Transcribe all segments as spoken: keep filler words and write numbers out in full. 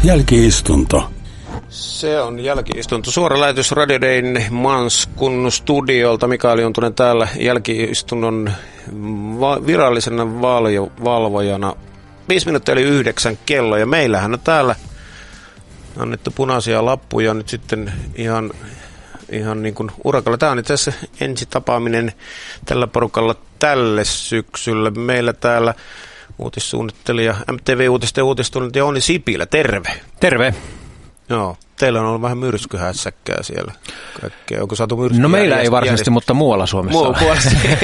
Jälki-istunto. Se on jälki-istunto. Suora lähetys Radio Dayn Manskun studiolta. Mikael Juntunen täällä jälki-istunnon va- virallisena valjo- valvojana. Viisi minuuttia eli yhdeksän kello ja meillähän on täällä annettu punaisia lappuja nyt sitten ihan, ihan niin kuin urakalla. Tämä on itse asiassa ensi tapaaminen tällä porukalla tälle syksyllä. Meillä täällä uutissuunnittelija, M T V-uutisten uutistunnit ja Onni Sipilä. Terve. Terve. Joo, teillä on ollut vähän myrskyhässäkkää siellä. Kaikkea. Onko saatu myrskyä? No meillä ei varsinaisesti, mutta muualla Suomessa Muu, on.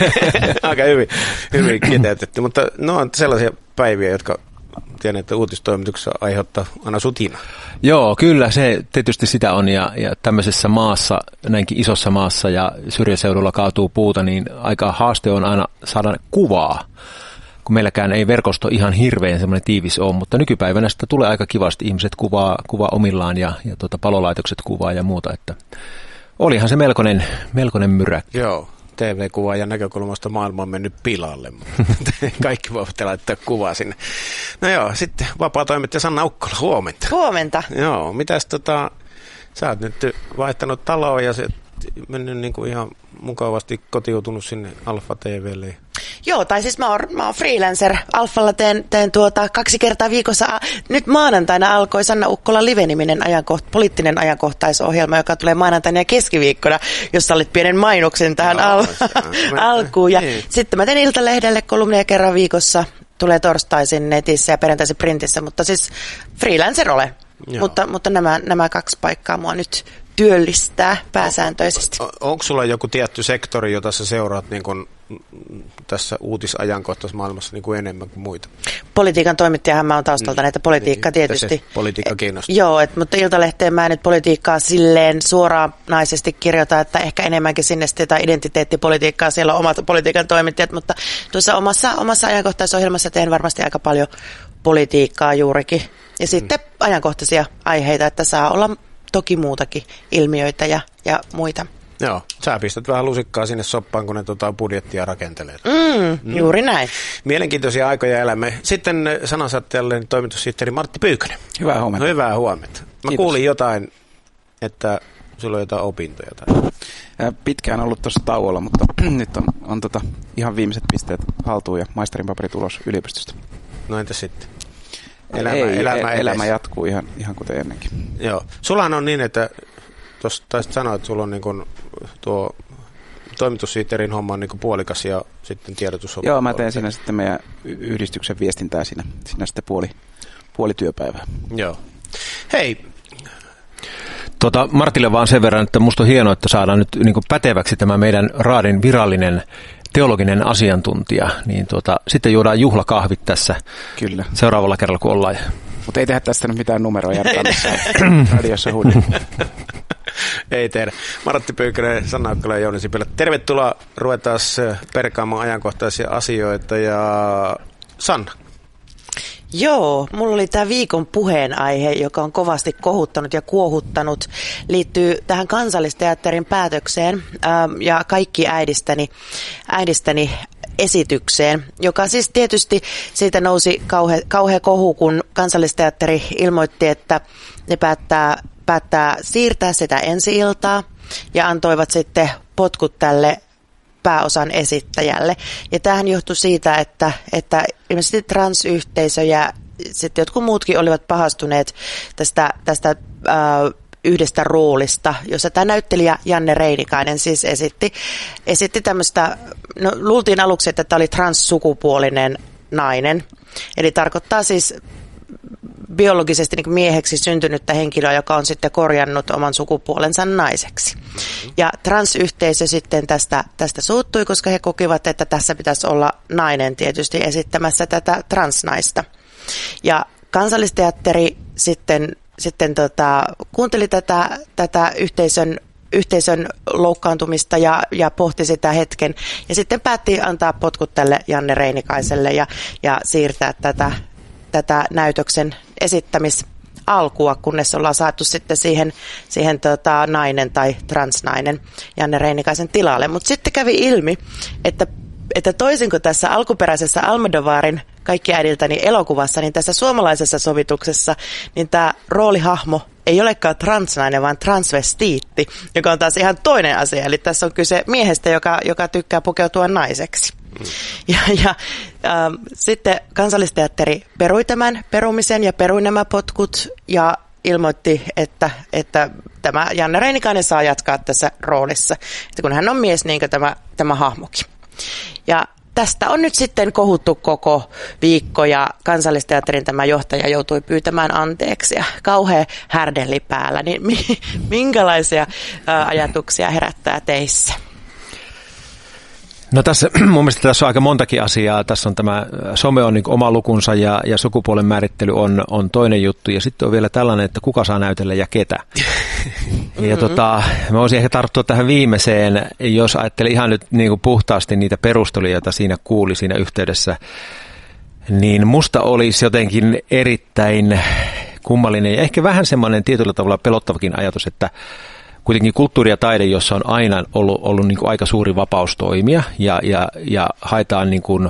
Aika hyvin, hyvin kiteytetty, mutta ne on sellaisia päiviä, jotka tiedän, että uutistoimituksessa aiheuttaa aina sutina. Joo, kyllä se tietysti sitä on ja, ja tämmöisessä maassa, näinkin isossa maassa ja syrjäseudulla kaatuu puuta, niin aika haaste on aina saada kuvaa. Kun meilläkään ei verkosto ihan hirveän semmoinen tiivis ole, mutta nykypäivänä sitä tulee aika kivasti. Ihmiset kuvaa, kuvaa omillaan ja, ja tuota, palolaitokset kuvaa ja muuta. Että olihan se melkoinen, melkoinen myräkkä. Joo, T V-kuvaajan näkökulmasta maailma on mennyt pilalle, mutta kaikki voivat laittaa kuvaa sinne. No joo, sitten vapaa-toimittaja Sanna Ukkola, huomenta. Huomenta. Joo, mitäs tota, sä oot nyt vaihtanut taloa ja se mennyt niin kuin ihan mukavasti kotiutunut sinne Alfa T V:lle. Joo, tai siis mä oon, mä oon freelancer. Alfalla teen, teen tuota kaksi kertaa viikossa. Nyt maanantaina alkoi Sanna Ukkola Live-niminen ajankoht, poliittinen ajankohtaisohjelma, joka tulee maanantaina ja keskiviikkona, jossa olit pienen mainoksen tähän no, al- alkuun. Ja niin. Sitten mä teen Iltalehdelle kolumnia kerran viikossa. Tulee torstaisin netissä ja perjantaisin printissä, mutta siis freelancer olen. Mutta, mutta nämä, nämä kaksi paikkaa mua nyt työllistää pääsääntöisesti. On, on, onko sulla joku tietty sektori, jota sä seuraat niin kun tässä uutisajankohtaisessa maailmassa niin kuin enemmän kuin muita? Politiikan toimittajahan mä oon taustalta näitä politiikkaa niin, tietysti. Politiikka kiinnostaa. Joo, et, mutta Iltalehteen mä nyt politiikkaa silleen suoranaisesti kirjoita, että ehkä enemmänkin sinne sitten identiteettipolitiikkaa, siellä on omat politiikan toimittajat, mutta tuossa omassa, omassa ajankohtaisohjelmassa teen varmasti aika paljon politiikkaa juurikin. Ja sitten hmm. ajankohtaisia aiheita, että saa olla toki muutakin ilmiöitä ja, ja muita. Joo, sä pistät vähän lusikkaa sinne soppaan, kun ne tota budjettia rakentelee. Mm, mm. Juuri näin. Mielenkiintoisia aikoja elämme. Sitten sanansaatteelle toimitussihteeri Martti Pyykkönen. Hyvää huomenta. No, hyvää huomenta. Mä Kiitos. Kuulin jotain, että sulla on jotain opintoja. Tai... Pitkään ollut tuossa tauolla, mutta nyt on, on tota ihan viimeiset pisteet haltuun ja maisterin paperitulos yliopistosta. No entäs sitten? Elämä, Ei, elämä, elämä jatkuu ihan, ihan kuten ennenkin. Joo. Sullahan on niin, että tuossa taisit sanoa, että sulla on niin kuin tuo toimitussihteerin homma on niin kuin puolikas ja sitten tiedotus on... Joo, mä teen siinä sitten meidän yhdistyksen viestintää siinä, siinä sitten puoli, puoli työpäivää. Joo. Hei. Tota, Martille vaan sen verran, että musta on hienoa, että saadaan nyt niin kuin päteväksi tämä meidän raadin virallinen teologinen asiantuntija, niin tuota, sitten juodaan juhlakahvit tässä. Kyllä. Seuraavalla kerralla, kun ollaan. Mutta ei tehdä tästä nyt mitään numeroa jatkaa radiossa huudin. Ei tehdä. Martti Pyykkönen, Sanna Ukkola ja Jouni Sipilä. Tervetuloa. Ruvetaan perkaamaan ajankohtaisia asioita. Ja Sanna. Joo, mulla oli tämä viikon puheenaihe, joka on kovasti kohuttanut ja kuohuttanut, liittyy tähän Kansallisteatterin päätökseen ähm, ja kaikki äidistäni, äidistäni esitykseen, joka siis tietysti siitä nousi kauhe, kauhea kohu, kun Kansallisteatteri ilmoitti, että ne päättää, päättää siirtää sitä ensi-iltaa ja antoivat sitten potkut tälle pääosan esittäjälle. Ja tämähän johtui siitä, että, että ilmeisesti transyhteisö ja sitten jotkut muutkin olivat pahastuneet tästä, tästä äh, yhdestä roolista, jossa tämä näyttelijä Janne Reinikainen siis esitti, esitti tämmöistä, no luultiin aluksi, että tämä oli transsukupuolinen nainen. Eli tarkoittaa siis biologisesti niin mieheksi syntynyttä henkilöä, joka on sitten korjannut oman sukupuolensa naiseksi. Ja transyhteisö sitten tästä, tästä suuttui, koska he kokivat, että tässä pitäisi olla nainen tietysti esittämässä tätä transnaista. Ja Kansallisteatteri sitten, sitten tota, kuunteli tätä, tätä yhteisön, yhteisön loukkaantumista ja, ja pohti sitä hetken. Ja sitten päätti antaa potkut tälle Janne Reinikaiselle ja, ja siirtää tätä tätä näytöksen esittämisalkua, kunnes ollaan saatu sitten siihen, siihen tota, nainen tai transnainen Janne Reinikaisen tilalle. Mutta sitten kävi ilmi, että, että toisin kuin tässä alkuperäisessä Almodovarin kaikki äidiltäni elokuvassa, niin tässä suomalaisessa sovituksessa, niin tämä roolihahmo ei olekaan transnainen, vaan transvestiitti, joka on taas ihan toinen asia. Eli tässä on kyse miehestä, joka, joka tykkää pukeutua naiseksi. Mm. Ja, ja ähm, sitten Kansallisteatteri perui tämän perumisen ja perui nämä potkut ja ilmoitti, että, että tämä Janne Reinikainen saa jatkaa tässä roolissa, että kun hän on mies, niin kuin tämä, tämä hahmokin. Ja tästä on nyt sitten kohuttu koko viikko ja Kansallisteatterin tämä johtaja joutui pyytämään anteeksi ja kauhea härdelli päällä. Niin minkälaisia ää, ajatuksia herättää teissä? No tässä mun mielestä tässä on aika montakin asiaa. Tässä on tämä some on niin oma lukunsa ja, ja sukupuolen määrittely on, on toinen juttu. Ja sitten on vielä tällainen, että kuka saa näytellä ja ketä. Mm-hmm. Ja tota, mä voisin ehkä tarttua tähän viimeiseen, jos ajattelin ihan nyt niin kuin puhtaasti niitä perusteluja, joita siinä kuuli siinä yhteydessä. Niin musta olisi jotenkin erittäin kummallinen ja ehkä vähän semmoinen tietyllä tavalla pelottavakin ajatus, että kuitenkin kulttuuri ja taide, jossa on aina ollut, ollut niin kuin aika suuri vapaus toimia ja, ja, ja haetaan, niin kuin,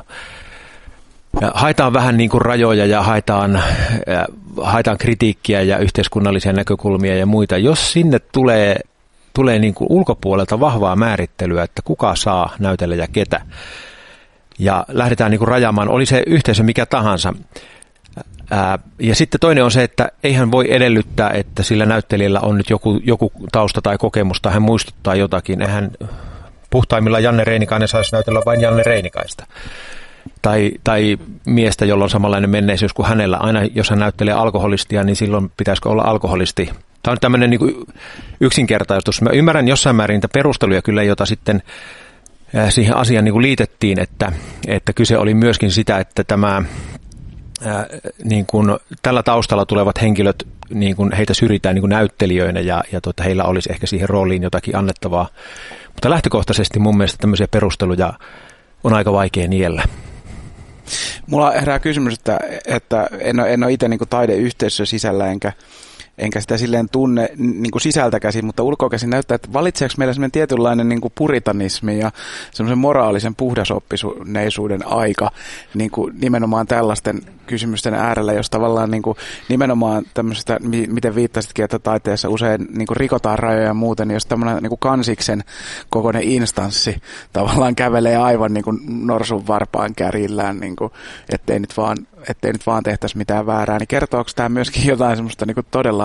ja haetaan vähän niin kuin rajoja ja haetaan, ja haetaan kritiikkiä ja yhteiskunnallisia näkökulmia ja muita. Jos sinne tulee, tulee niin kuin ulkopuolelta vahvaa määrittelyä, että kuka saa näytellä ja ketä, ja lähdetään niin kuin rajaamaan, oli se yhteisö mikä tahansa. Ää, ja sitten toinen on se, että eihän voi edellyttää, että sillä näyttelijällä on nyt joku, joku tausta tai kokemus tai hän muistuttaa jotakin. Eihän puhtaimmilla Janne Reinikainen saisi näytellä vain Janne Reinikaista. Tai, tai miestä, jolla on samanlainen menneisyys kuin hänellä. Aina jos hän näyttelee alkoholistia, niin silloin pitäisikö olla alkoholisti. Tämä on tämmöinen niin kuin yksinkertaistus. Mä ymmärrän jossain määrin niitä perusteluja kyllä, jota sitten siihen asiaan niin kuin liitettiin, että, että kyse oli myöskin sitä, että tämä Ää, niin kuin tällä taustalla tulevat henkilöt, niin kuin heitä syrjitään niin kuin näyttelijöinä ja, ja tuota, heillä olisi ehkä siihen rooliin jotakin annettavaa. Mutta lähtökohtaisesti mun mielestä tämmöisiä perusteluja on aika vaikea niellä. Mulla herää kysymys, että, että en ole, en ole itse niin kuin taideyhteisössä sisällä enkä enkä sitä silleen tunne niin kuin sisältä käsin, mutta ulkoa käsin näyttää, että valitseeko meillä semmoinen tietynlainen niin kuin puritanismi ja semmoisen moraalisen puhdasoppisuuden aika niin kuin nimenomaan tällaisten kysymysten äärellä, jos tavallaan niin kuin nimenomaan tämmöisestä, miten viittasitkin, että taiteessa usein niin kuin rikotaan rajoja ja muuten, niin jos tämmöinen niin kuin kansiksen kokoinen instanssi tavallaan kävelee aivan niin kuin norsun varpaan kärjillään, niin kuin, ettei nyt vaan ettei nyt vaan tehtäisi mitään väärää, niin kertooko tämä myöskin jotain semmoista niin kuin todella,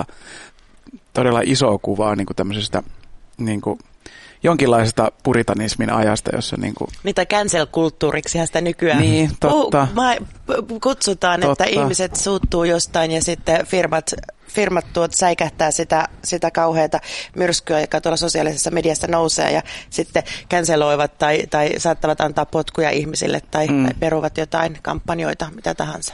todella isoa kuvaa niin kuin tämmöisestä niin kuin jonkinlaisesta puritanismin ajasta, jossa niin kuin niitä cancel-kulttuuriksihan sitä nykyään niin, totta. Uh, kutsutaan, totta. Että ihmiset suuttuu jostain ja sitten firmat, firmat tuot säikähtää sitä, sitä kauheata myrskyä, joka tuolla sosiaalisessa mediassa nousee ja sitten canceloivat tai, tai saattavat antaa potkuja ihmisille tai, mm. tai peruvat jotain kampanjoita, mitä tahansa.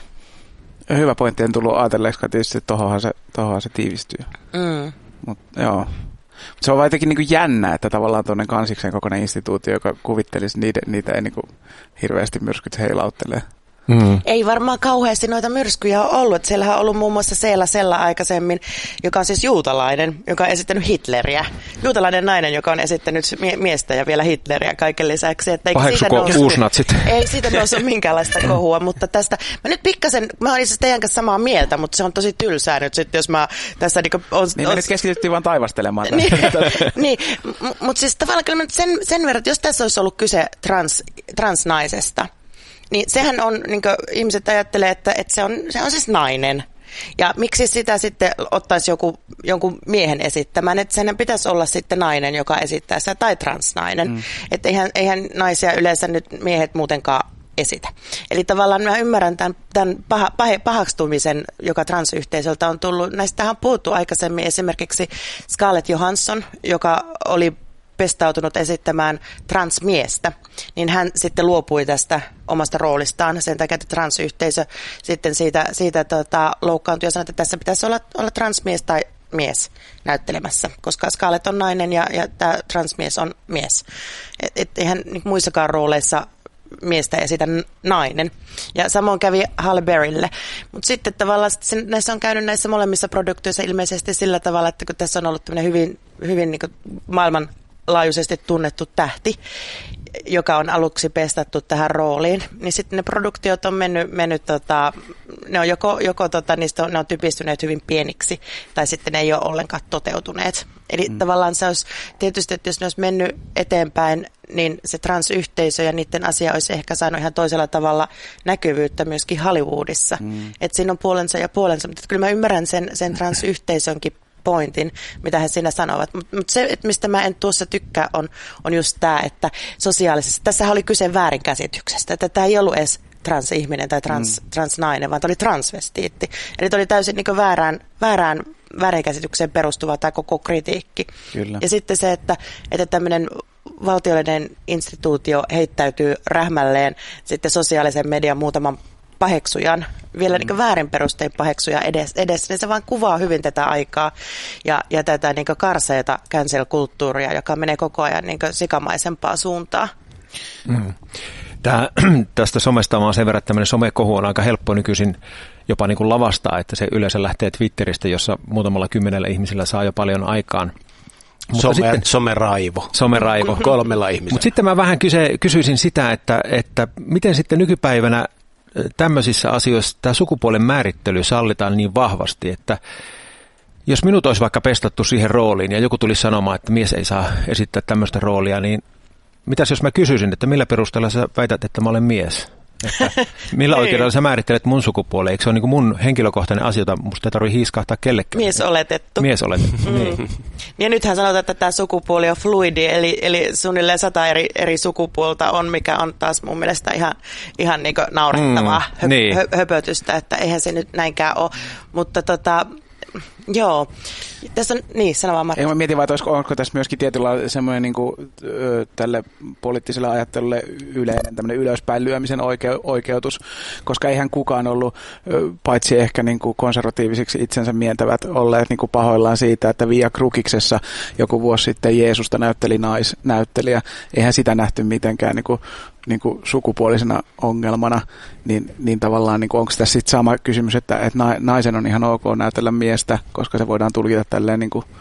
Hyvä pointti, en tullut ajatelleeksi, tietysti tohonhan se, tohonhan se tiivistyy. Mm. Mut, joo. Se on vaan jotenkin niin kuin jännä, että tavallaan tuonne kansiksen kokoinen instituutio, joka kuvittelisi, niitä, niitä ei niin kuin hirveästi myrskyt heilauttelee. Mm. Ei varmaan kauheasti noita myrskyjä ole ollut. Siellähän on ollut muun muassa Seela Sella aikaisemmin, joka on siis juutalainen, joka on esittänyt Hitleriä. Juutalainen nainen, joka on esittänyt mie- miestä ja vielä Hitleriä kaiken lisäksi. Paheksuko uusnatsit? Ei siitä nousu minkäänlaista kohua, mutta tästä, mä nyt pikkasen, mä olin siis teidän kanssa samaa mieltä, mutta se on tosi tylsää nyt sitten, jos mä tässä niinku on... Niin me nyt keskityttiin vaan taivastelemaan. niin, niin m- mutta siis tavallaan kyllä sen, sen verran, että jos tässä olisi ollut kyse trans, transnaisesta, niin sehän on, niin kuin ihmiset ajattelee, että, että se, on, se on siis nainen. Ja miksi sitä sitten ottaisi joku, jonkun miehen esittämään, että sen pitäisi olla sitten nainen, joka esittää sitä, tai transnainen. Mm. Että eihän, eihän naisia yleensä nyt miehet muutenkaan esitä. Eli tavallaan mä ymmärrän tämän, tämän paha, pahe, pahakstumisen, joka transyhteisöltä on tullut. Näistähän on puhuttu aikaisemmin esimerkiksi Scarlett Johansson, joka oli pestautunut esittämään transmiestä, niin hän sitten luopui tästä omasta roolistaan sen takia, että transyhteisö sitten siitä, siitä tota, loukkaantui ja sanoi, että tässä pitäisi olla, olla transmies tai mies näyttelemässä, koska Scarlett on nainen ja, ja tämä transmies on mies. Et, et eihän niin muissakaan rooleissa miestä esitä nainen. Ja samoin kävi Halle Berrylle. Mutta sitten tavallaan sen, näissä on käynyt näissä molemmissa produktioissa ilmeisesti sillä tavalla, että kun tässä on ollut tämmöinen hyvin, hyvin niin kuin maailman maailmanlaajuisesti tunnettu tähti, joka on aluksi pestattu tähän rooliin, niin sitten ne produktiot on mennyt, mennyt tota, ne on joko, joko tota, niistä on, ne on typistyneet hyvin pieniksi, tai sitten ne ei ole ollenkaan toteutuneet. Eli mm. tavallaan se olisi, tietysti, että jos ne olisi mennyt eteenpäin, niin se transyhteisö ja niiden asia olisi ehkä saanut ihan toisella tavalla näkyvyyttä myöskin Hollywoodissa. Mm. Että siinä on puolensa ja puolensa, mutta kyllä mä ymmärrän sen, sen transyhteisönkin pointin, mitä he siinä sanovat. Mutta mut se, että mistä mä en tuossa tykkää, on, on just tämä, että sosiaalisessa, tässä oli kyse väärinkäsityksestä, että tämä ei ollut edes transihminen tai trans, mm. transnainen, vaan tämä oli transvestiitti. Eli tämä oli täysin niin kuin väärään, väärään väärinkäsitykseen perustuva tämä koko kritiikki. Kyllä. Ja sitten se, että, että tämmöinen valtiollinen instituutio heittäytyy rähmälleen sitten sosiaalisen median muutaman paheksujan, vielä mm. niin väärin perustein paheksuja edes, edes, niin se vaan kuvaa hyvin tätä aikaa ja, ja tätä niin karseeta cancel-kulttuuria, joka menee koko ajan niin sikamaisempaa suuntaan. Mm. Tää, tästä somesta on sen verran, että tämmöinen somekohu on aika helppo nykyisin jopa niin kuin lavastaa, että se yleensä lähtee Twitteristä, jossa muutamalla kymmenellä ihmisillä saa jo paljon aikaan. Some, sitten, someraivo. Someraivo. Kolmella ihmisellä. Mutta sitten mä vähän kyse, kysyisin sitä, että, että miten sitten nykypäivänä tämmöisissä asioissa tämä sukupuolen määrittely sallitaan niin vahvasti, että jos minut olisi vaikka pestattu siihen rooliin ja joku tulisi sanomaan, että mies ei saa esittää tämmöistä roolia, niin mitäs jos mä kysyisin, että millä perusteella sä väität, että mä olen mies? Että millä oikeudella sä määrittelet mun sukupuoleen? Eikö se ole niin kuin mun henkilökohtainen asia, jota musta ei tarvitse hiiskahtaa kellekään? Mies oletettu. Mies oletettu, mm. niin. Ja nythän sanotaan, että tämä sukupuoli on fluidi, eli, eli suunnilleen sata eri, eri sukupuolta on, mikä on taas mun mielestä ihan, ihan niin kuin naurettavaa mm, hö, niin. hö, höpötystä, että eihän se nyt näinkään ole. Mutta tota, joo, tässä on, niin, sano vaan Martti. Ei, mä mietin vaan, että olisiko, onko tässä myöskin tietyllä semmoinen niin kuin, ö, tälle poliittiselle ajattelulle yleinen tämmöinen ylöspäin lyömisen oike- oikeutus, koska eihän kukaan ollut, ö, paitsi ehkä niin kuin konservatiivisiksi itsensä mientävät, olleet niin kuin pahoillaan siitä, että Via Cruciksessa joku vuosi sitten Jeesusta näytteli naisnäyttelijä. Eihän sitä nähty mitenkään niin kuin niin kuin sukupuolisena ongelmana, niin, niin tavallaan niin kuin, onko tässä sitten sama kysymys, että, että naisen on ihan ok näytellä miestä, koska se voidaan tulkita tälleen niin kuin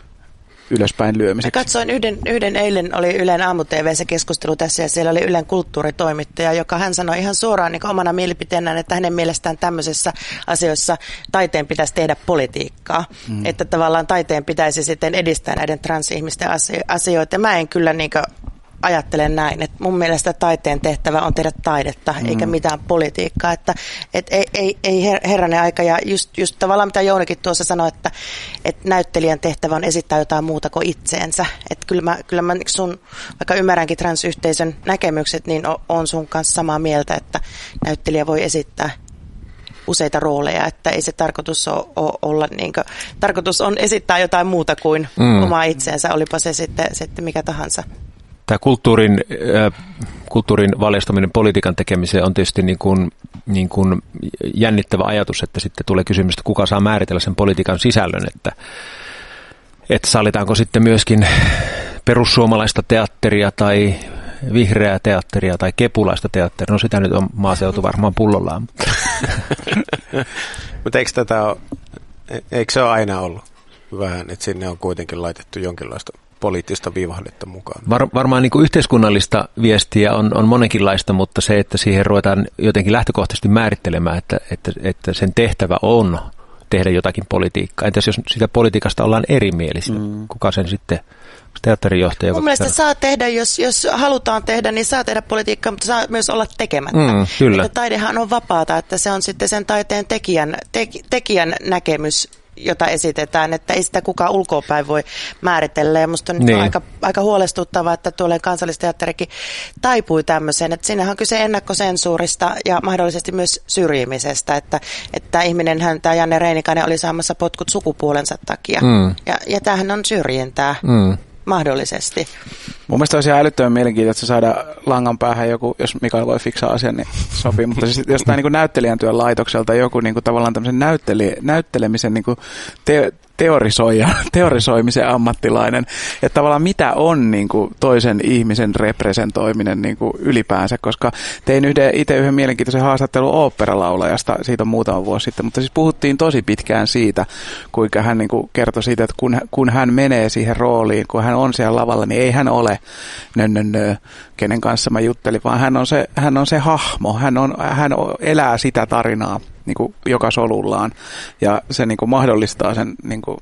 ylöspäin lyömiseksi. Mä katsoin yhden, yhden eilen, oli Ylen aamu-T V:ssä keskustelu tässä, ja siellä oli Ylen kulttuuritoimittaja, joka hän sanoi ihan suoraan niin omana mielipiteenään, että hänen mielestään tämmöisessä asioissa taiteen pitäisi tehdä politiikkaa. Mm. Että tavallaan taiteen pitäisi sitten edistää näiden transihmisten asioita. Mä en kyllä niin kuin ajattelen näin, että mun mielestä taiteen tehtävä on tehdä taidetta, mm. eikä mitään politiikkaa, että et ei, ei, ei herranen aika, ja just, just tavallaan mitä Jounikin tuossa sanoi, että et näyttelijän tehtävä on esittää jotain muuta kuin itseensä, että kyllä mä, kyllä mä sun, vaikka ymmärränkin transyhteisön näkemykset, niin on, on sun kanssa samaa mieltä, että näyttelijä voi esittää useita rooleja, että ei se tarkoitus ole, ole olla niin kuin, tarkoitus on esittää jotain muuta kuin mm. omaa itseensä, olipa se sitten, sitten mikä tahansa. Tämä kulttuurin, äh, kulttuurin valjastaminen politiikan tekemiseen on tietysti niin kuin, niin kuin jännittävä ajatus, että sitten tulee kysymys, että kuka saa määritellä sen politiikan sisällön, että, että sallitaanko sitten myöskin perussuomalaista teatteria tai vihreää teatteria tai kepulaista teatteria. No sitä nyt on maaseutu varmaan pullollaan. Mutta eikö tätä ole, eikö se ole aina ollut vähän, että sinne on kuitenkin laitettu jonkinlaista poliittista viivahdetta mukaan? Var, varmaan niin kuin yhteiskunnallista viestiä on, on monenkinlaista, mutta se, että siihen ruvetaan jotenkin lähtökohtaisesti määrittelemään, että, että, että sen tehtävä on tehdä jotakin politiikkaa. Entäs jos sitä politiikasta ollaan erimielisiä? Mm. Kuka sen sitten, teatterijohtaja? Mun mielestä saa tehdä, jos, jos halutaan tehdä, niin saa tehdä politiikkaa, mutta saa myös olla tekemättä. Mm, kyllä. Että taidehan on vapaata, että se on sitten sen taiteen tekijän, te, tekijän näkemys, jota esitetään, että ei sitä kukaan ulkoapäin voi määritellä. Ja musta on niin. aika, aika huolestuttavaa, että tuolle Kansallisteatterikin taipui tämmöiseen, että siinähän on kyse ennakkosensuurista ja mahdollisesti myös syrjimisestä, että, että ihminenhän, tämä Janne Reinikainen oli saamassa potkut sukupuolensa takia. Mm. Ja, ja tämähän on syrjintää. Mm. Mahdollisesti. Mun mielestä olisi ihan älyttömän mielenkiintoista saada langan päähän joku, jos Mikael voi fiksaa asian, niin sopii. Mutta siis jostain niin kuin näyttelijän työn laitokselta joku niin kuin tavallaan tämmöisen näyttele, näyttelemisen niin kuin te, teorisoija, teorisoimisen ammattilainen, että tavallaan mitä on niin kuin toisen ihmisen representoiminen niin kuin ylipäänsä, koska tein yhden, itse yhden mielenkiintoisen haastattelun oopperalaulajasta, siitä on muutama vuosi sitten, mutta siis puhuttiin tosi pitkään siitä, kuinka hän niin kuin kertoi siitä, että kun, kun hän menee siihen rooliin, kun hän on siellä lavalla, niin ei hän ole nö, nö, nö, kenen kanssa mä juttelin, vaan hän on se, hän on se hahmo, hän, on, hän elää sitä tarinaa niin kuin joka solullaan, ja se niin kuin mahdollistaa sen niin kuin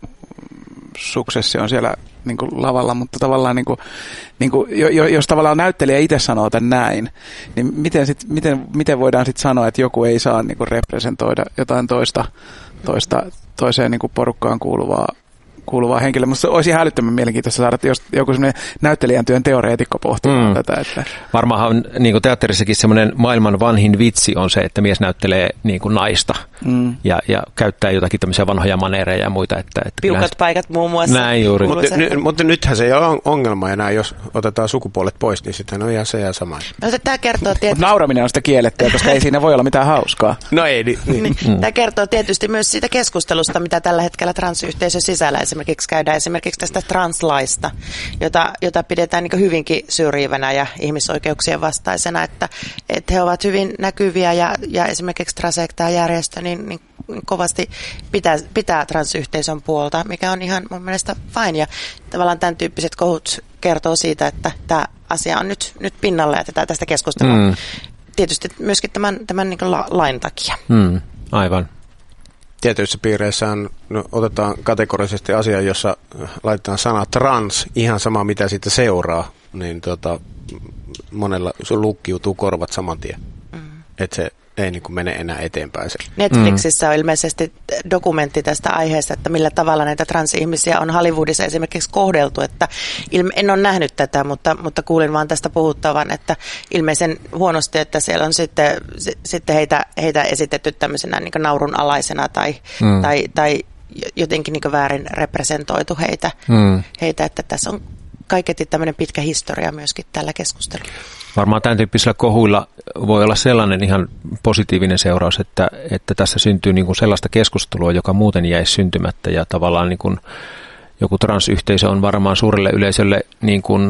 suksession siellä niin kuin lavalla, mutta tavallaan niin kuin, niin kuin, jos tavallaan näyttelijä itse sanoo tämän näin, niin miten, sit, miten, miten voidaan sitten sanoa, että joku ei saa niin kuin representoida jotain toista, toista toiseen niin kuin porukkaan kuuluvaa kuuluvaa henkilöä. Musta olisi ihan älyttömän mielenkiintoista saada, että jos joku semmoinen näyttelijän työn teoreetikko pohtimaan mm. tätä. Että. Varmaanhan niin kuin teatterissakin semmoinen maailman vanhin vitsi on se, että mies näyttelee niin kuin naista mm. ja, ja käyttää jotakin tämmöisiä vanhoja maneereja ja muita. Että, että Piukat kyllähän paikat muun muassa. Näin juuri. Mutta, ny, mutta nythän se ei ole ongelma enää, jos otetaan sukupuolet pois, niin sitten on ihan se ja sama. No, tämä kertoo tietysti. Mutta nauraminen on sitä kiellettyä, koska ei siinä voi olla mitään hauskaa. No ei. Niin. niin. Mm. Tämä kertoo tietysti myös siitä keskustelusta, mitä tällä hetkellä transyhteisön sisällä esimerkiksi käydään esimerkiksi tästä translaista, jota, jota pidetään niin hyvinkin syrjivänä ja ihmisoikeuksien vastaisena, että, että he ovat hyvin näkyviä ja, ja esimerkiksi Trasek, tämä järjestö, niin, niin kovasti pitää, pitää transyhteisön puolta, mikä on ihan mun mielestä fine. Ja tavallaan tämän tyyppiset kohut kertoo siitä, että tämä asia on nyt, nyt pinnalla ja tästä keskustelua. Mm. Tietysti myöskin tämän, tämän niin la, lain takia. Mm, aivan. Tietyissä piireissä on, no, otetaan kategorisesti asia, jossa laitetaan sana trans, ihan sama mitä siitä seuraa, niin tota, monella sun lukkiutuu korvat saman tien. Mm. Että se ei niin kuin mene enää eteenpäin. Se. Netflixissä on ilmeisesti dokumentti tästä aiheesta, että millä tavalla näitä transihmisiä on Hollywoodissa esimerkiksi kohdeltu, että ilme- en ole nähnyt tätä, mutta, mutta kuulin vaan tästä puhuttavan, että ilmeisen huonosti, että siellä on sitten, s- sitten heitä, heitä esitetty tämmöisenä niin kuin naurunalaisena tai, mm. tai, tai jotenkin niin kuin väärin representoitu heitä, mm. heitä, että tässä on kaiketi tämmöinen pitkä historia myöskin tällä keskustelulla. Varmaan tämän tyyppisillä kohuilla voi olla sellainen ihan positiivinen seuraus, että, että tässä syntyy niin kuin sellaista keskustelua, joka muuten jäisi syntymättä ja tavallaan niin kuin joku transyhteisö on varmaan suurelle yleisölle niin kuin,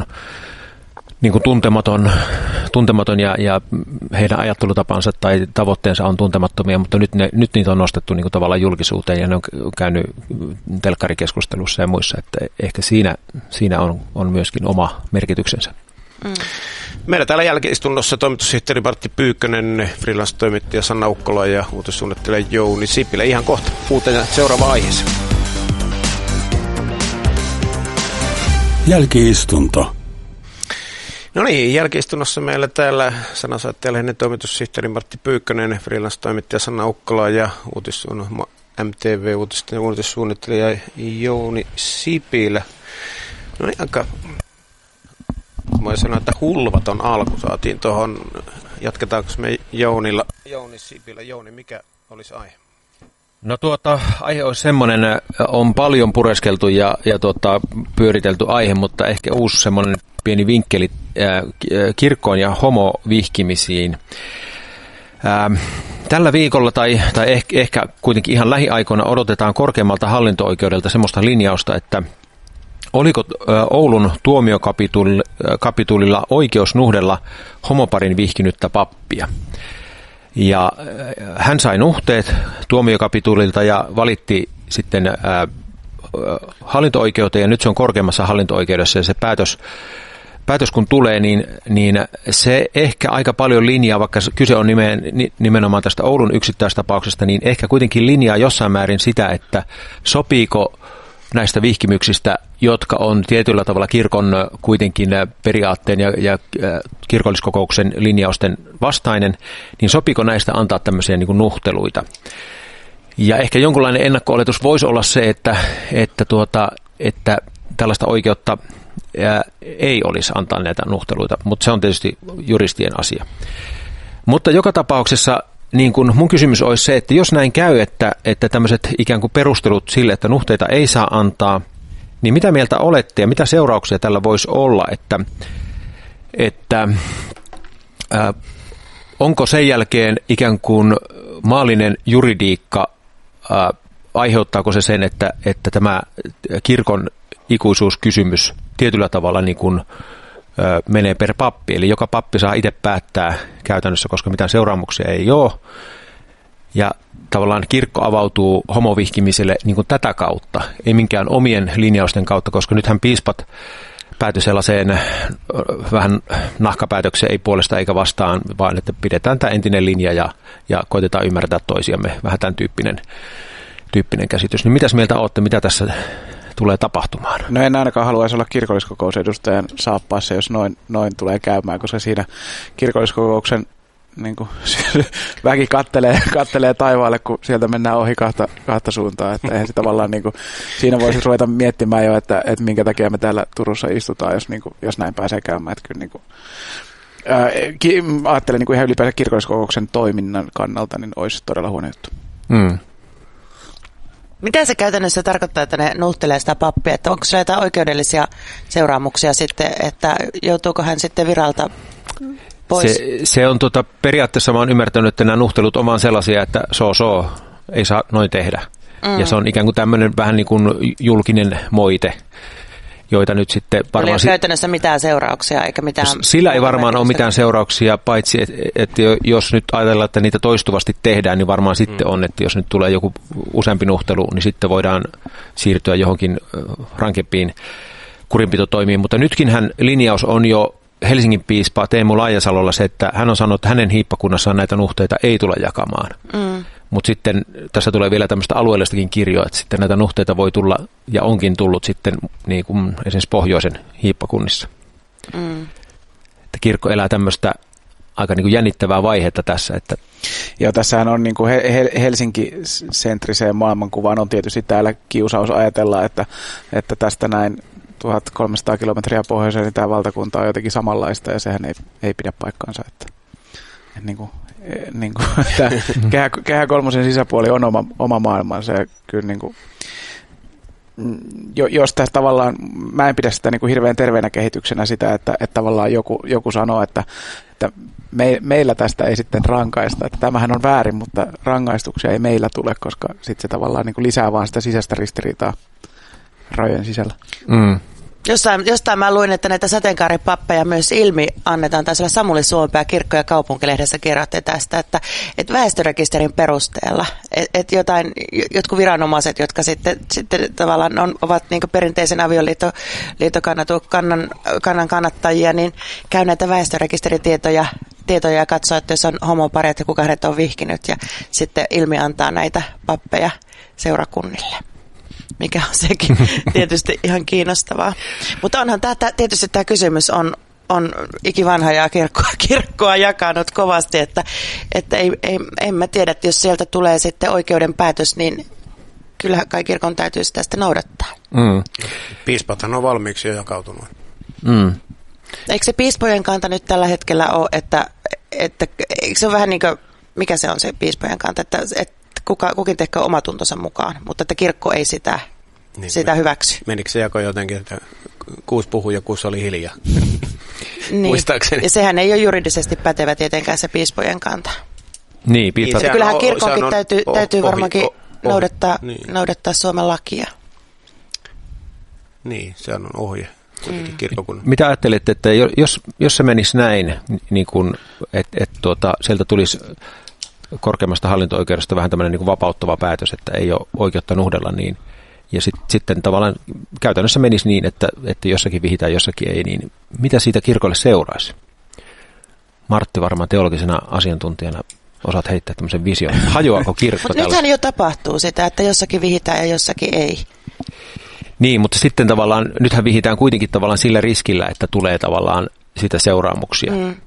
niin kuin tuntematon, tuntematon ja, ja heidän ajattelutapansa tai tavoitteensa on tuntemattomia, mutta nyt, ne, nyt niitä on nostettu niin kuin tavallaan julkisuuteen ja ne on käynyt telkkarikeskustelussa ja muissa, että ehkä siinä, siinä on, on myöskin oma merkityksensä. Mm. Meillä täällä jälki-istunnossa toimitussihteeri Martti Pyykkönen, freelance-toimittaja Sanna Ukkola ja uutissuunnittelija Jouni Sipilä. Ihan kohta uuteen seuraava aiheeseen. Jälki-istunto. No niin, jälki-istunnossa meillä täällä sanansaattajalehden toimitussihteeri Martti Pyykkönen, freelance-toimittaja Sanna Ukkola ja uutissuunnittelija M T V-uutisten uutissuunnittelija Jouni Sipilä. No niin, aika... Mä sanoin, että hulvaton alku saatiin tuohon. Jatketaanko me Jounilla? Jouni Sipilä. Jouni, mikä olisi aihe? No tuota, aihe olisi semmoinen, on paljon pureskeltu ja, ja tuota, pyöritelty aihe, mutta ehkä uusi semmoinen pieni vinkkeli ää, kirkkoon ja homovihkimisiin. Ää, tällä viikolla tai, tai ehkä, ehkä kuitenkin ihan lähiaikoina odotetaan korkeammalta hallinto-oikeudelta semmoista linjausta, että oliko Oulun tuomiokapitulilla oikeus nuhdella homoparin vihkinyttä pappia. Ja hän sai nuhteet tuomiokapitulilta ja valitti sitten ää, hallinto-oikeuteen ja nyt se on korkeammassa hallinto-oikeudessa ja se päätös, päätös kun tulee, niin, niin se ehkä aika paljon linjaa, vaikka kyse on nimen, nimenomaan tästä Oulun yksittäistapauksesta, niin ehkä kuitenkin linjaa jossain määrin sitä, että sopiiko näistä vihkimyksistä, jotka on tietyllä tavalla kirkon kuitenkin periaatteen ja, ja kirkolliskokouksen linjausten vastainen, niin sopiko näistä antaa tämmöisiä niin kuin nuhteluita. Ja ehkä jonkunlainen ennakko-oletus voisi olla se, että, että, tuota, että tällaista oikeutta ää, ei olisi antaa näitä nuhteluita, mutta se on tietysti juristien asia. Mutta joka tapauksessa niin kun mun kysymys olisi se, että jos näin käy, että, että tämmöiset ikään kuin perustelut sille, että nuhteita ei saa antaa, niin mitä mieltä olette ja mitä seurauksia tällä voisi olla, että, että ää, onko sen jälkeen ikään kuin maallinen juridiikka ää, aiheuttaako se sen, että, että tämä kirkon ikuisuuskysymys tietyllä tavalla niin kuin, ö, menee per pappi, eli joka pappi saa itse päättää käytännössä, koska mitään seuraamuksia ei ole, ja tavallaan kirkko avautuu homovihkimiselle niin kuin tätä kautta, ei minkään omien linjausten kautta, koska nythän piispat päätyi sellaiseen vähän nahkapäätökseen, ei puolesta eikä vastaan, vaan että pidetään tämä entinen linja ja, ja koitetaan ymmärtää toisiamme, vähän tämän tyyppinen, tyyppinen käsitys. Niin mitäs mieltä olette, mitä tässä tulee tapahtumaan? No en ainakaan haluaisi olla kirkolliskokousedustajan saappaassa, jos noin, noin tulee käymään, koska siinä kirkolliskokouksen niin kuin, väki kattelee, kattelee taivaalle, kun sieltä mennään ohi kahta, kahta suuntaa. Että eihän se tavallaan, niin kuin, siinä voisi ruveta miettimään jo, että, että minkä takia me täällä Turussa istutaan, jos, niin kuin, jos näin pääsee käymään. Että kyllä, niin kuin, ää, ki, ajattelen niin kuin ihan ylipäänsä kirkolliskokouksen toiminnan kannalta, niin olisi todella huono juttu. Mm. Mitä se käytännössä tarkoittaa, että ne nuhtelee sitä pappia? Että onko se jotain oikeudellisia seuraamuksia sitten, että joutuuko hän sitten viralta pois? Se, se on tota, periaatteessa mä oon ymmärtänyt, että nämä nuhtelut on vaan sellaisia, että so so, ei saa noin tehdä. Mm. Ja se on ikään kuin tämmöinen vähän niin kuin julkinen moite, joita nyt sitten varmaan... Eli ei käytännössä mitään seurauksia eikä mitään... Sillä ei varmaan ole mitään seurauksia, paitsi että et jos nyt ajatellaan, että niitä toistuvasti tehdään, niin varmaan sitten on, että jos nyt tulee joku useampi nuhtelu, niin sitten voidaan siirtyä johonkin rankempiin kurinpitotoimiin. Mutta nytkin hän linjaus on jo Helsingin piispa Teemu Laajasalolla se, että hän on sanonut, että hänen hiippakunnassaan näitä nuhteita ei tule jakamaan. Mm. Mutta sitten tässä tulee vielä tämmöistä alueellistakin kirjoa, että sitten näitä nuhteita voi tulla ja onkin tullut sitten niin kuin esimerkiksi pohjoisen hiippakunnissa. Mm. Että kirkko elää tämmöistä aika niin kuin jännittävää vaihetta tässä. Että Joo, tässähän on niin kuin Helsinki-sentriseen maailmankuvaan on tietysti täällä kiusaus ajatella, että, että tästä näin tuhatkolmesataa kilometriä pohjoiseen, niin tämä valtakunta on jotenkin samanlaista, ja sehän ei, ei pidä paikkaansa. Että, että niin kuin, niin kuin, tämä kehä, kehä kolmosen sisäpuoli on oma, oma maailmansa, ja kyllä niin kuin, jos tässä tavallaan, mä en pidä sitä niin kuin hirveän terveenä kehityksenä sitä, että, että tavallaan joku, joku sanoo, että, että me, meillä tästä ei sitten rankaista, että tämähän on väärin, mutta rangaistuksia ei meillä tule, koska sitten se tavallaan niin kuin lisää vaan sitä sisäistä ristiriitaa rajojen sisällä. Mm. Jostain, jostain mä luin, että näitä sateenkaaripappeja myös ilmi annetaan, taisi olla Samuli Suompää kirkko- ja kaupunkilehdessä kirjoitti tästä, että, että väestörekisterin perusteella, että, että jotain, jotkut viranomaiset, jotka sitten, sitten tavallaan on, ovat niin kuin perinteisen avioliittokannan kannan kannattajia, niin käy näitä väestörekisteritietoja tietoja ja katsoo, että jos on homopareja ja kuka hänet on vihkinyt, ja sitten ilmi antaa näitä pappeja seurakunnille. Mikä on sekin tietysti ihan kiinnostavaa. Mutta onhan tämä, tietysti tämä kysymys on, on ikivanha ja kirkkoa, kirkkoa jakanut kovasti, että, että ei, ei, en mä tiedä, että jos sieltä tulee sitten oikeuden päätös, niin kyllähän kai kirkon täytyy sitä sitten noudattaa. Mm. Piispathan on valmiiksi jo jakautunut. Mm. Eikö se piispojen kanta nyt tällä hetkellä ole, että, että eikö se ole vähän niin kuin, mikä se on se piispojen kanta, että, että Kuka, kukin tehkö omatuntonsa mukaan, mutta että kirkko ei sitä, niin, sitä me, hyväksy. Menikö se jako jotenkin, että kuusi puhui ja kuusi oli hiljaa? Niin. Muistaakseni. Ja sehän ei ole juridisesti pätevä tietenkään se piispojen kanta. Niin, piispa... niin kyllähän kirkonkin on, täytyy, o, täytyy ohi, varmaankin o, ohi, noudattaa, niin. noudattaa Suomen lakia. Niin, se on ohje. Mm. Kun... Mitä ajattelet, että jos, jos se menisi näin, niin kuin, että et, tuota, sieltä tulisi korkeimmasta hallinto-oikeudesta vähän tämmöinen niin kuin vapauttava päätös, että ei ole oikeutta nuhdella niin. Ja sit, sitten tavallaan käytännössä menisi niin, että, että jossakin vihitään, jossakin ei, niin mitä siitä kirkolle seuraisi? Martti varmaan teologisena asiantuntijana osaat heittää tämmöisen vision. Hajoako kirkko tällä? Nythän jo tapahtuu sitä, että jossakin vihitään ja jossakin ei. Niin, mutta sitten tavallaan, nythän vihitään kuitenkin tavallaan sillä riskillä, että tulee tavallaan sitä seuraamuksia. Mm.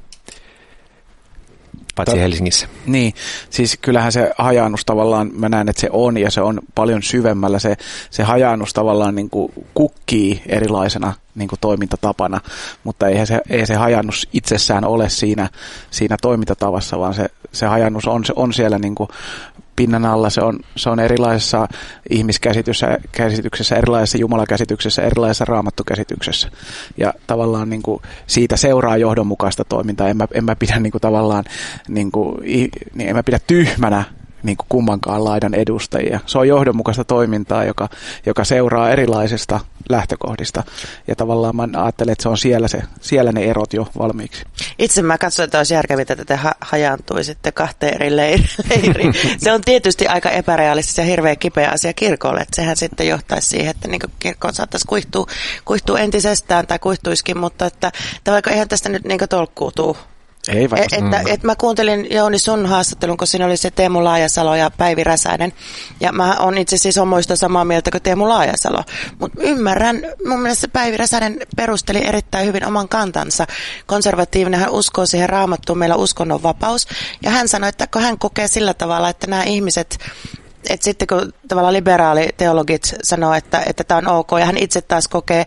Paitsi Helsingissä. Niin, siis kyllähän se hajaannus tavallaan, mä näen, että se on ja se on paljon syvemmällä. Se, se hajaannus tavallaan niin kuin kukkii erilaisena niin kuin toimintatapana, mutta eihän se, ei se hajaannus itsessään ole siinä, siinä toimintatavassa, vaan se, se hajaannus on, se on siellä niin kuin pinnan alla, se on, se on erilaisessa ihmiskäsityksessä, erilaisessa jumalakäsityksessä, erilaisessa raamattukäsityksessä. Ja tavallaan niin kuin siitä seuraa johdonmukaista toimintaa. En mä, en mä pidä niin kuin tavallaan, niin kuin, niin en mä pidä tyhmänä niin kuin kummankaan laidan edustajia. Se on johdonmukaista toimintaa, joka, joka seuraa erilaisista lähtökohdista. Ja tavallaan mä ajattelen, että se on siellä, se, siellä ne erot jo valmiiksi. Itse mä katsoin, että olisi järkevintä, että te ha- hajaantui sitten kahteen eri leiriin. Se on tietysti aika epärealistista ja hirveän kipeä asia kirkolle. Että sehän sitten johtaisi siihen, että niin kirkkoon saattaisi kuihtua, kuihtua entisestään tai kuihtuisikin, mutta että, että vaikka eihän tästä nyt niin tolkkuu tuu. Ei varmasti. Et, että, et mä kuuntelin Jouni sun haastattelun, kun siinä oli se Teemu Laajasalo ja Päivi Räsänen. Ja mä oon itse siis homoista samaa mieltä kuin Teemu Laajasalo. Mutta ymmärrän, mun mielestä se Päivi Räsänen perusteli erittäin hyvin oman kantansa. Konservatiivinen, hän uskoo siihen Raamattuun, meillä on uskonnonvapaus. Ja hän sanoi, että kun hän kokee sillä tavalla, että nämä ihmiset... Että sitten kun tavallaan liberaaliteologit sanoo, että, että tämä on ok, ja hän itse taas kokee,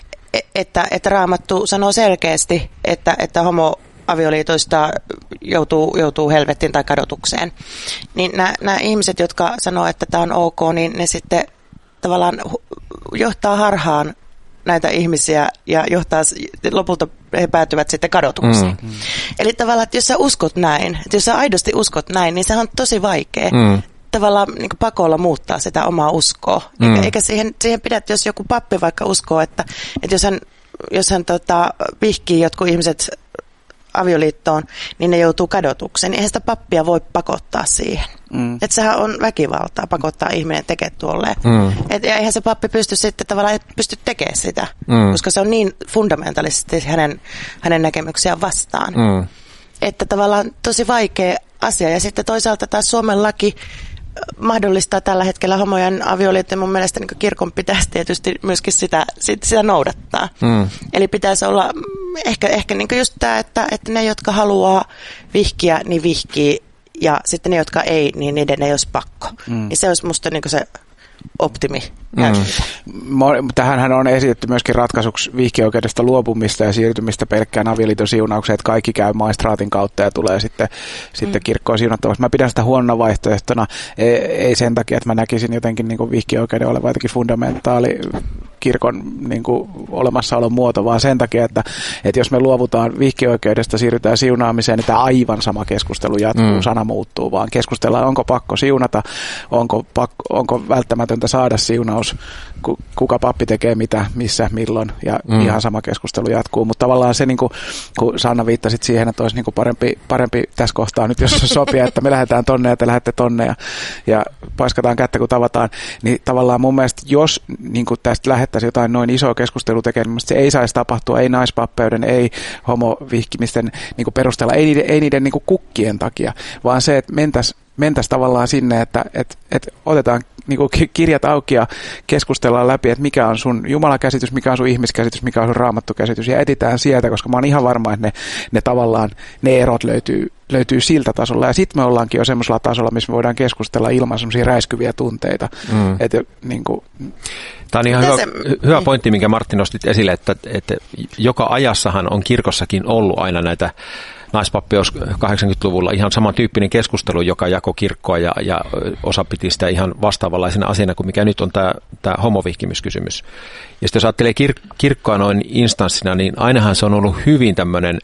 että, että Raamattu sanoo selkeästi, että, että homo... avioliitoista joutuu, joutuu helvettiin tai kadotukseen. Niin nämä, nämä ihmiset, jotka sanoo, että tämä on ok, niin ne sitten tavallaan johtaa harhaan näitä ihmisiä ja johtaa, lopulta he päätyvät sitten kadotukseen. Mm. Eli tavallaan, että jos sä uskot näin, että jos sä aidosti uskot näin, niin se on tosi vaikea. Mm. Tavallaan niin kuin pakolla muuttaa sitä omaa uskoa. Mm. Eikä, eikä siihen, siihen pidä, että jos joku pappi vaikka uskoo, että, että jos hän, jos hän tota, vihkii jotkut ihmiset avioliittoon, niin ne joutuu kadotukseen. Eihän sitä pappia voi pakottaa siihen. Mm. Että sehän on väkivaltaa pakottaa ihminen tekemään tuolleen. Mm. Et eihän se pappi pysty sitten tavallaan pysty tekemään sitä, mm. koska se on niin fundamentaalisesti hänen, hänen näkemyksiään vastaan. Mm. Että tavallaan tosi vaikea asia. Ja sitten toisaalta taas Suomen laki mahdollistaa tällä hetkellä homojen avioliittoja. Mun mielestä niin kirkon pitäisi tietysti myöskin sitä, sitä noudattaa. Mm. Eli pitäisi olla ehkä, ehkä niin just tämä, että, että ne, jotka haluaa vihkiä, niin vihkii. Ja sitten ne, jotka ei, niin niiden ei olisi pakko. Mm. Niin se olisi musta niin se optimi. Mm. Tähänhän on esitetty myöskin ratkaisuksi vihkioikeudesta luopumista ja siirtymistä pelkkään avioliiton siunaukseen, että kaikki käy maistraatin kautta ja tulee sitten, mm. sitten kirkkoon siunattavaksi. Mä pidän sitä huonona vaihtoehtona, ei, ei sen takia, että mä näkisin jotenkin niin kuin vihkioikeuden olevan jotenkin fundamentaali kirkon niin kuin olemassaolon muoto, vaan sen takia, että, että jos me luovutaan vihkioikeudesta, siirrytään siunaamiseen, niin tämä aivan sama keskustelu jatkuu, mm. sana muuttuu, vaan keskustellaan, onko pakko siunata, onko, pakko, onko välttämätöntä saada siunaus, kuka pappi tekee mitä, missä, milloin, ja mm. ihan sama keskustelu jatkuu. Mutta tavallaan se, niin kuin, kun Sanna viittasit siihen, että olisi niin kuin parempi, parempi tässä kohtaa nyt, jos sopii, että me lähdetään tonne ja te lähdette tonne ja, ja paiskataan kättä, kun tavataan, niin tavallaan mun mielestä, jos niin kuin tästä lähettäisiin jotain noin isoa keskustelua tekemään, se ei saisi tapahtua, ei naispappeuden, ei homovihkimisten niin kuin perusteella, ei niiden, ei niiden niin kuin kukkien takia, vaan se, että mentäisiin mentäisi tavallaan sinne, että et, et otetaan niin kuin kirjat auki ja keskustellaan läpi, että mikä on sun jumalakäsitys, mikä on sun ihmiskäsitys, mikä on sun raamattukäsitys, ja editään sieltä, koska mä oon ihan varma, että ne, ne tavallaan, ne erot löytyy, löytyy siltä tasolla, ja sitten me ollaankin jo semmoisella tasolla, missä me voidaan keskustella ilman semmoisia räiskyviä tunteita. Mm. Et, niin kuin Tämä on ihan hyvä, se... hyvä pointti, minkä Martti nostit esille, että, että joka ajassahan on kirkossakin ollut aina näitä naispappeus kahdeksankymmentäluvulla ihan samantyyppinen keskustelu, joka jakoi kirkkoa ja, ja osa piti sitä ihan vastaavanlaisena asiana kuin mikä nyt on tämä, tämä homovihkimyskysymys. Ja sitten jos ajattelee kir- kirkkoa noin instanssina, niin ainahan se on ollut hyvin tämmöinen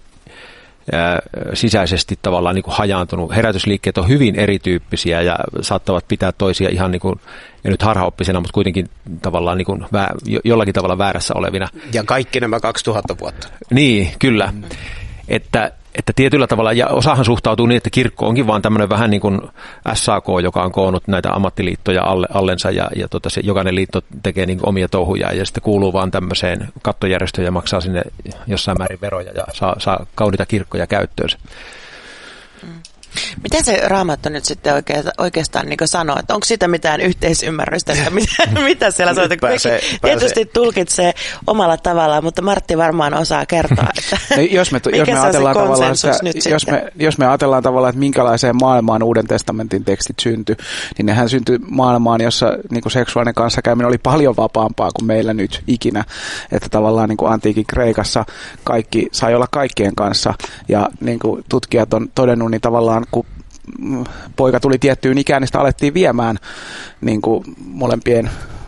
ää, sisäisesti tavallaan niin kuin hajaantunut. Herätysliikkeet on hyvin erityyppisiä ja saattavat pitää toisia ihan niin kuin, ja nyt harhaoppisena, mutta kuitenkin tavallaan niin kuin vä- jollakin tavalla väärässä olevina. Ja kaikki nämä kaksituhatta vuotta. Niin, kyllä. Mm. Että Että tietyllä tavalla, ja osahan suhtautuu niin, että kirkko onkin vaan tämmöinen vähän niin kuin S A K, joka on koonnut näitä ammattiliittoja alle, allensa, ja, ja tota se, jokainen liitto tekee niin kuin omia touhuja, ja sitten kuuluu vaan tämmöiseen kattojärjestöön ja maksaa sinne jossain määrin veroja, ja saa, saa kauniita kirkkoja käyttöönsä. Miten se Raamattu nyt sitten oikeastaan, oikeastaan niin sanoo, että onko siitä mitään yhteisymmärrystä, että mitä, mitä siellä sanotaan? Pääsee, tietysti tulkitsee omalla tavallaan, mutta Martti varmaan osaa kertoa, että no, jos me, jos me ajatellaan tavallaan, että, jos, me, jos me ajatellaan tavallaan, että minkälaiseen maailmaan Uuden testamentin tekstit syntyi, niin nehän syntyi maailmaan, jossa niin kuin seksuaalinen kanssakäyminen oli paljon vapaampaa kuin meillä nyt ikinä. Että tavallaan niin kuin antiikin Kreikassa kaikki sai olla kaikkien kanssa, ja niin kuin tutkijat on todennut, niin tavallaan kun poika tuli tiettyyn ikään, niin sitä alettiin viemään niin kuin molempien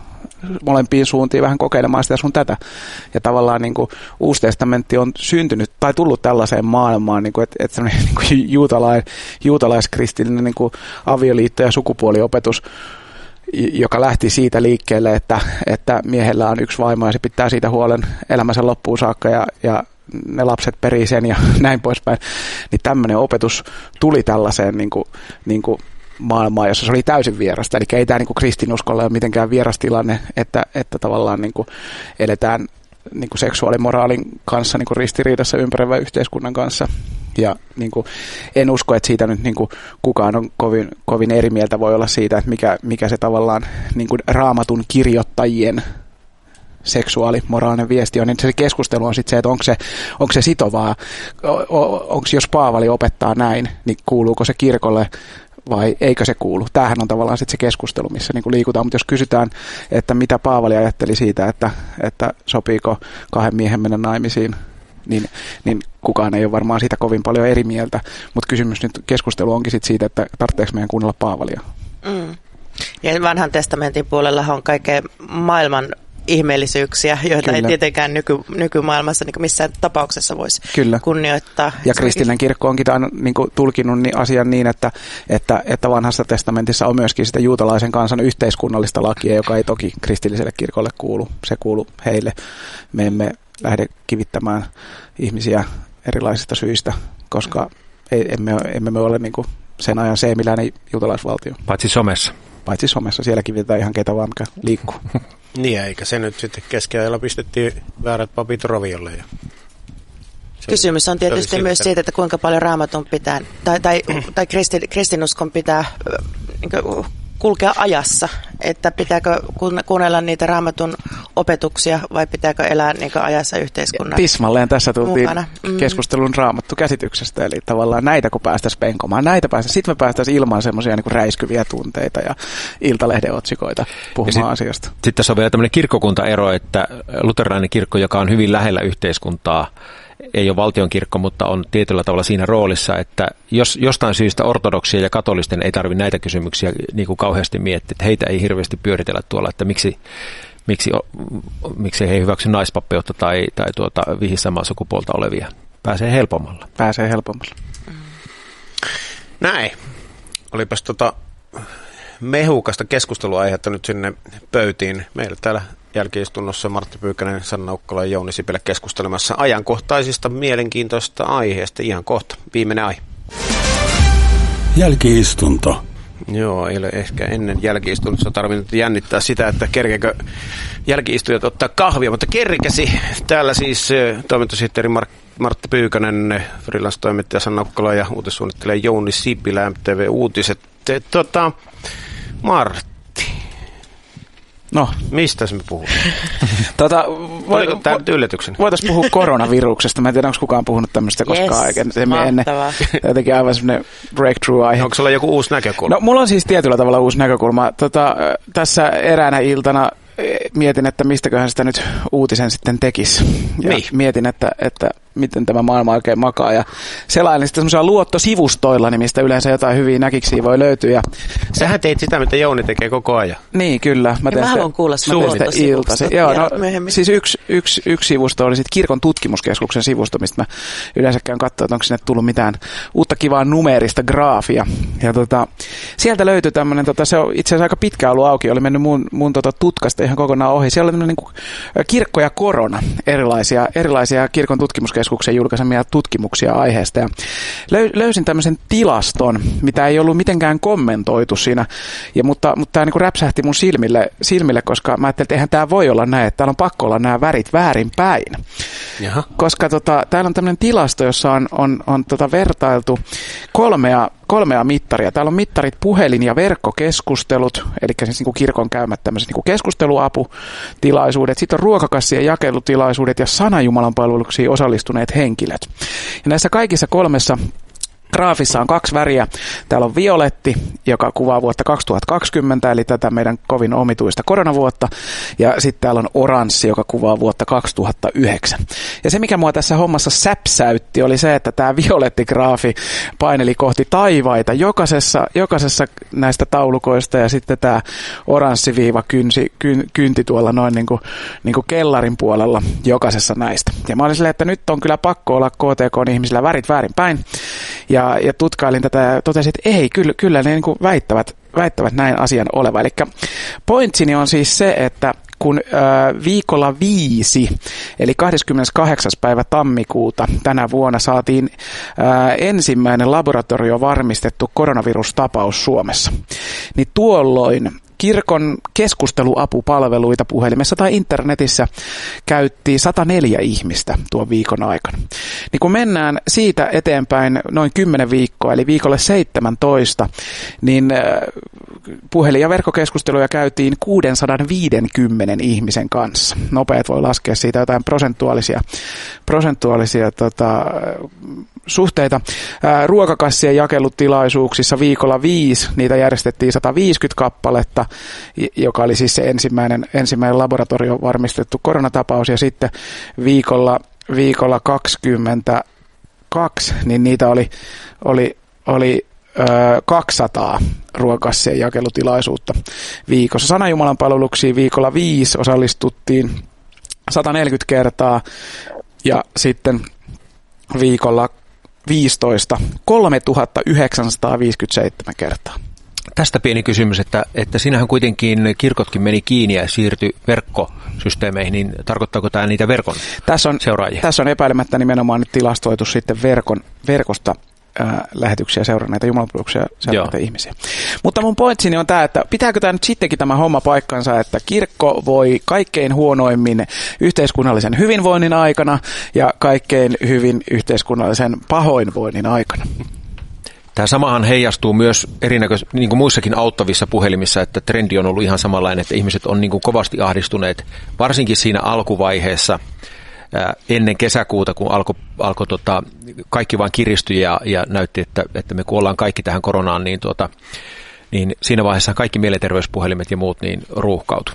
molempiin suuntiin vähän kokeilemaan sitä sun tätä. Ja tavallaan niin kuin Uusi testamentti on syntynyt tai tullut tällaiseen maailmaan, niin kuin, että, että semmoinen niin kuin juutalais, juutalaiskristillinen niin kuin avioliitto- ja sukupuoliopetus, joka lähti siitä liikkeelle, että, että miehellä on yksi vaimo ja se pitää siitä huolen elämänsä loppuun saakka ja, ja ne lapset perii sen ja näin poispäin, niin tämmöinen opetus tuli tällaiseen niin kuin, niin kuin maailmaan, jossa se oli täysin vierasta. Eli ei tämä niin kuin kristinuskolle ole mitenkään vieras tilanne, että, että tavallaan niin kuin eletään niin kuin seksuaalimoraalin kanssa niin kuin ristiriidassa ympäröivän yhteiskunnan kanssa. Ja niin kuin, en usko, että siitä nyt niin kuin, kukaan on kovin, kovin eri mieltä voi olla siitä, että mikä, mikä se tavallaan niin kuin Raamatun kirjoittajien seksuaalimoraalinen viesti on, niin se keskustelu on sitten se, että onko se, onko se sitovaa, onko jos Paavali opettaa näin, niin kuuluuko se kirkolle vai eikö se kuulu. Tämähän on tavallaan sitten se keskustelu, missä niin kuin liikutaan, mutta jos kysytään, että mitä Paavali ajatteli siitä, että, että sopiiko kahden miehen mennä naimisiin, niin, niin kukaan ei ole varmaan siitä kovin paljon eri mieltä, mutta kysymys nyt, keskustelu onkin sitten siitä, että tarvitseeko meidän kuunnella Paavalia. Mm. Ja vanhan testamentin puolella on kaikkea maailman ihmeellisyyksiä, joita Kyllä. ei tietenkään nyky, nykymaailmassa niin missään tapauksessa voisi Kyllä. kunnioittaa. Ja kristillinen kirkko onkin tämän, niin kuin, tulkinut niin, asian niin, että, että, että vanhassa testamentissa on myöskin sitä juutalaisen kansan yhteiskunnallista lakia, joka ei toki kristilliselle kirkolle kuulu. Se kuuluu heille. Me emme lähde kivittämään ihmisiä erilaisista syistä, koska ei, emme, emme me ole niin kuin sen ajan seemiläinen juutalaisvaltio. Paitsi somessa. Paitsi somessa. Siellä kivitetään ihan ketä vaan, mikä liikkuu. Niin, eikä se nyt sitten keskiajalla pistettiin väärät papit roviolle. Ja kysymys on tietysti myös siitä, että kuinka paljon Raamatun pitää, tai, tai, tai kristi, kristinuskon pitää niin kulkea ajassa, että pitääkö kuunnella niitä Raamatun opetuksia vai pitääkö elää niin ajassa yhteiskunnan Tismalleen tässä tultiin mukana. keskustelun Raamattu-käsityksestä, eli tavallaan näitä kun päästäisiin penkomaan, näitä päästäisiin, sitten me päästäisiin ilman semmoisia niin räiskyviä tunteita ja Iltalehden otsikoita puhumaan sit, asiasta. Sitten tässä on vielä tämmöinen kirkkokuntaero, että luterilainen kirkko, joka on hyvin lähellä yhteiskuntaa, ei ole valtionkirkko, mutta on tietyllä tavalla siinä roolissa, että jos jostain syystä ortodoksia ja katolisten ei tarvitse näitä kysymyksiä niin kuin kauheasti miettiä, että heitä ei hirveästi pyöritellä tuolla, että miksi, miksi, miksi he ei hyväksy naispappeutta tai, tai tuota, vihissä samaa sukupuolta olevia. Pääsee helpommalla. Pääsee helpommalla. Näin. Olipas tota mehukasta keskusteluaihetta nyt sinne pöytiin. Meillä täällä jälki-istunnossa Martti Pyykkänen, Sanna Ukkola ja Jouni Sipilä keskustelemassa ajankohtaisista mielenkiintoisista aiheista. Ihan kohta. Viimeinen aihe. Jälki-istunto. Joo, ei ole ehkä ennen jälki-istunnossa tarvinnut jännittää sitä, että kerkeekö jälki-istujat ottaa kahvia, mutta kerkäsi. Täällä siis toimintosihteeri Mark, Martti Pyykkänen, freelance-toimittaja Sanna Ukkola ja uutissuunnittelija Jouni Sipilä, M T V Uutiset. Tota, Martti. No. Mistä me puhutaan? tota, Oliko tämä nyt yllätyksen? Voitaisiin puhua koronaviruksesta. Mä en tiedä, onko kukaan puhunut tämmöistä koskaan. Yes, ennen. Jotenkin aivan semmoinen breakthrough-aihe. Onko sulla joku uusi näkökulma? No, mulla on siis tietyllä tavalla uusi näkökulma. Tota, tässä eräänä iltana mietin, että mistäköhän sitä nyt uutisen sitten tekisi. Ja niin. Mietin, että, että miten tämä maailma oikein makaa. Ja selailin sitten semmoisilla luottosivustoilla, niin mistä yleensä jotain hyviä näkiksiä voi löytyä. Ja sähän teit sitä, mitä Jouni tekee koko ajan. Niin, kyllä. Mä, mä haluan kuulla sitä luottosivusta. Joo, no, siis yksi, yksi, yksi sivusto oli sitten Kirkon tutkimuskeskuksen sivusto, mistä mä yleensä käyn katsoa, että onko sinne tullut mitään uutta kivaa numeerista graafia. Ja tota, sieltä löytyi tämmöinen, tota, se on itse asiassa aika pitkä ollut auki, oli mennyt mun, mun tota, tutkasta ihan kokonaan ohi. Siellä oli tämmöinen niin kuin kirkko ja korona, erilaisia, erilaisia Kirkon tutkimuskeskuksen julkaisemia tutkimuksia aiheesta. Ja löysin tämmöisen tilaston, mitä ei ollut mitenkään kommentoitu siinä, ja, mutta, mutta tämä niin kuin räpsähti mun silmille, silmille, koska mä ajattelin, että eihän tämä voi olla näin, että täällä on pakko olla nämä värit väärinpäin. Jaha. Koska tota, täällä on tämmöinen tilasto, jossa on, on, on tota vertailtu kolmea kolmea mittaria. Täällä on mittarit puhelin- ja verkkokeskustelut, eli siis niin kuin kirkon käymät tämmöiset niin kuin keskusteluaputilaisuudet, sitten on ruokakassien jakelutilaisuudet ja sanajumalan palveluksiin osallistuneet henkilöt. Ja näissä kaikissa kolmessa Graafissa on kaksi väriä. Täällä on violetti, joka kuvaa vuotta kaksituhattakaksikymmentä, eli tätä meidän kovin omituista koronavuotta. Ja sitten täällä on oranssi, joka kuvaa vuotta kaksituhattayhdeksän. Ja se, mikä mua tässä hommassa säpsäytti, oli se, että tämä violettigraafi paineli kohti taivaita jokaisessa, jokaisessa näistä taulukoista. Ja sitten tämä oranssiviiva kynsi, kyn, kynti tuolla noin niin kuin, niin kuin kellarin puolella jokaisessa näistä. Ja mä olin silleen, että nyt on kyllä pakko olla K T K-ihmisillä värit väärinpäin. Ja, ja tutkailin tätä ja totesin, että ei, kyllä, kyllä ne niin kuin väittävät, väittävät näin asian oleva. Eli pointsini on siis se, että kun äh, viikolla viisi, eli kahdeskymmeneskahdeksas päivä tammikuuta tänä vuonna saatiin äh, ensimmäinen laboratoriovarmistettu koronavirustapaus Suomessa, niin tuolloin kirkon keskusteluapupalveluita puhelimessa tai internetissä käytti sata neljä ihmistä tuon viikon aikana. Niin kun mennään siitä eteenpäin noin kymmenen viikkoa, eli viikolle seitsemäntoista, niin puhelin- ja verkkokeskusteluja käytiin kuusisataaviisikymmentä ihmisen kanssa. Nopeat voi laskea siitä jotain prosentuaalisia, prosentuaalisia tota, suhteita. Ää, ruokakassien jakelutilaisuuksissa viikolla viisi, niitä järjestettiin sata viisikymmentä kappaletta, joka oli siis se ensimmäinen, ensimmäinen laboratorio varmistettu koronatapaus, ja sitten viikolla, viikolla kaksikymmentäkaksi, niin niitä oli, oli, oli ö, kaksisataa ruokakassien jakelutilaisuutta viikossa. Sanajumalan palveluksiin viikolla viisi osallistuttiin sata neljäkymmentä kertaa, ja sitten viikolla viisitoista kolmetuhattayhdeksänsataaviisikymmentäseitsemän kertaa. Tästä pieni kysymys, että, että siinähän kuitenkin kirkotkin meni kiinni ja siirtyi verkkosysteemeihin, niin tarkoittaako tämä niitä verkon tässä on, seuraajia? Tässä on epäilemättä nimenomaan nyt tilastoitu sitten verkon, verkosta ää, lähetyksiä seuranneita jumalanpalveluksia seuranneita ihmisiä. Mutta mun pointsini on tämä, että pitääkö tämä nyt sittenkin tämä homma paikkansa, että kirkko voi kaikkein huonoimmin yhteiskunnallisen hyvinvoinnin aikana ja kaikkein hyvin yhteiskunnallisen pahoinvoinnin aikana. Tämä samahan heijastuu myös erinäköisissä, niin kuin muissakin auttavissa puhelimissa, että trendi on ollut ihan samanlainen, että ihmiset on niin kuin kovasti ahdistuneet, varsinkin siinä alkuvaiheessa ää, ennen kesäkuuta, kun alkoi alko, tota, kaikki vaan kiristyi ja, ja näytti, että, että me kuollaan kaikki tähän koronaan, niin, tuota, niin siinä vaiheessa kaikki mielenterveyspuhelimet ja muut niin ruuhkautui.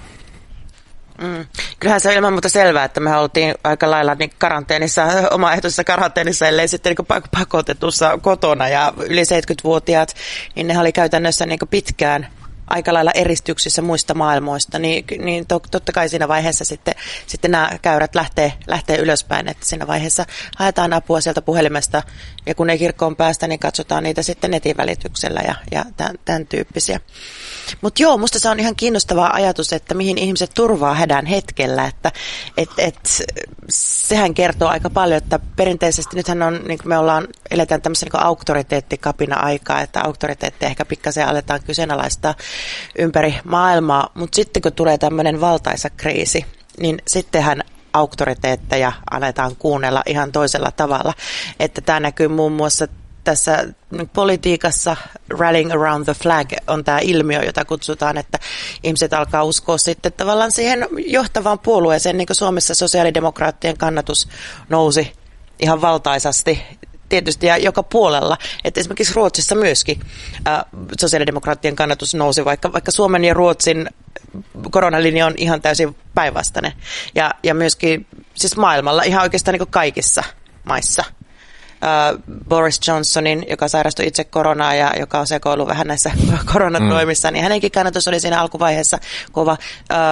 Mm. Kyllähän se on ilman muuta selvää, että me oltiin aika lailla niin karanteenissa, omaehtoisessa karanteenissa, ellei sitten niin pakotetussa kotona, ja yli seitsemänkymmentävuotiaat, niin ne oli käytännössä niin pitkään aika lailla eristyksissä muista maailmoista, niin, niin to, totta kai siinä vaiheessa sitten, sitten nämä käyrät lähtee, lähtee ylöspäin, että siinä vaiheessa haetaan apua sieltä puhelimesta, ja kun ei kirkkoon päästä, niin katsotaan niitä sitten netin välityksellä ja, ja tämän, tämän tyyppisiä. Mutta joo, musta se on ihan kiinnostava ajatus, että mihin ihmiset turvaa hädän hetkellä, että et, et, sehän kertoo aika paljon, että perinteisesti nythän on, niin kuin me ollaan, eletään tämmöisen niin auktoriteettikapina-aikaa, että auktoriteetteja ehkä pikkasen aletaan kyseenalaistaa ympäri maailmaa, mutta sitten kun tulee tämmöinen valtaisa kriisi, niin sittenhän auktoriteetteja aletaan kuunnella ihan toisella tavalla, että tämä näkyy muun muassa tässä politiikassa. Rallying around the flag on tämä ilmiö, jota kutsutaan, että ihmiset alkaa uskoa sitten tavallaan siihen johtavaan puolueeseen, niin kuin Suomessa sosiaalidemokraattien kannatus nousi ihan valtaisasti tietysti ja joka puolella, että esimerkiksi Ruotsissa myöskin äh, sosiaalidemokraattien kannatus nousi, vaikka, vaikka Suomen ja Ruotsin koronalinja on ihan täysin päinvastainen, ja, ja myöskin siis maailmalla ihan oikeastaan niin kuin kaikissa maissa. Uh, Boris Johnsonin, joka sairastui itse koronaa ja joka on sekoillut vähän näissä koronatoimissa, mm. niin hänenkin kannatus oli siinä alkuvaiheessa kova. Uh,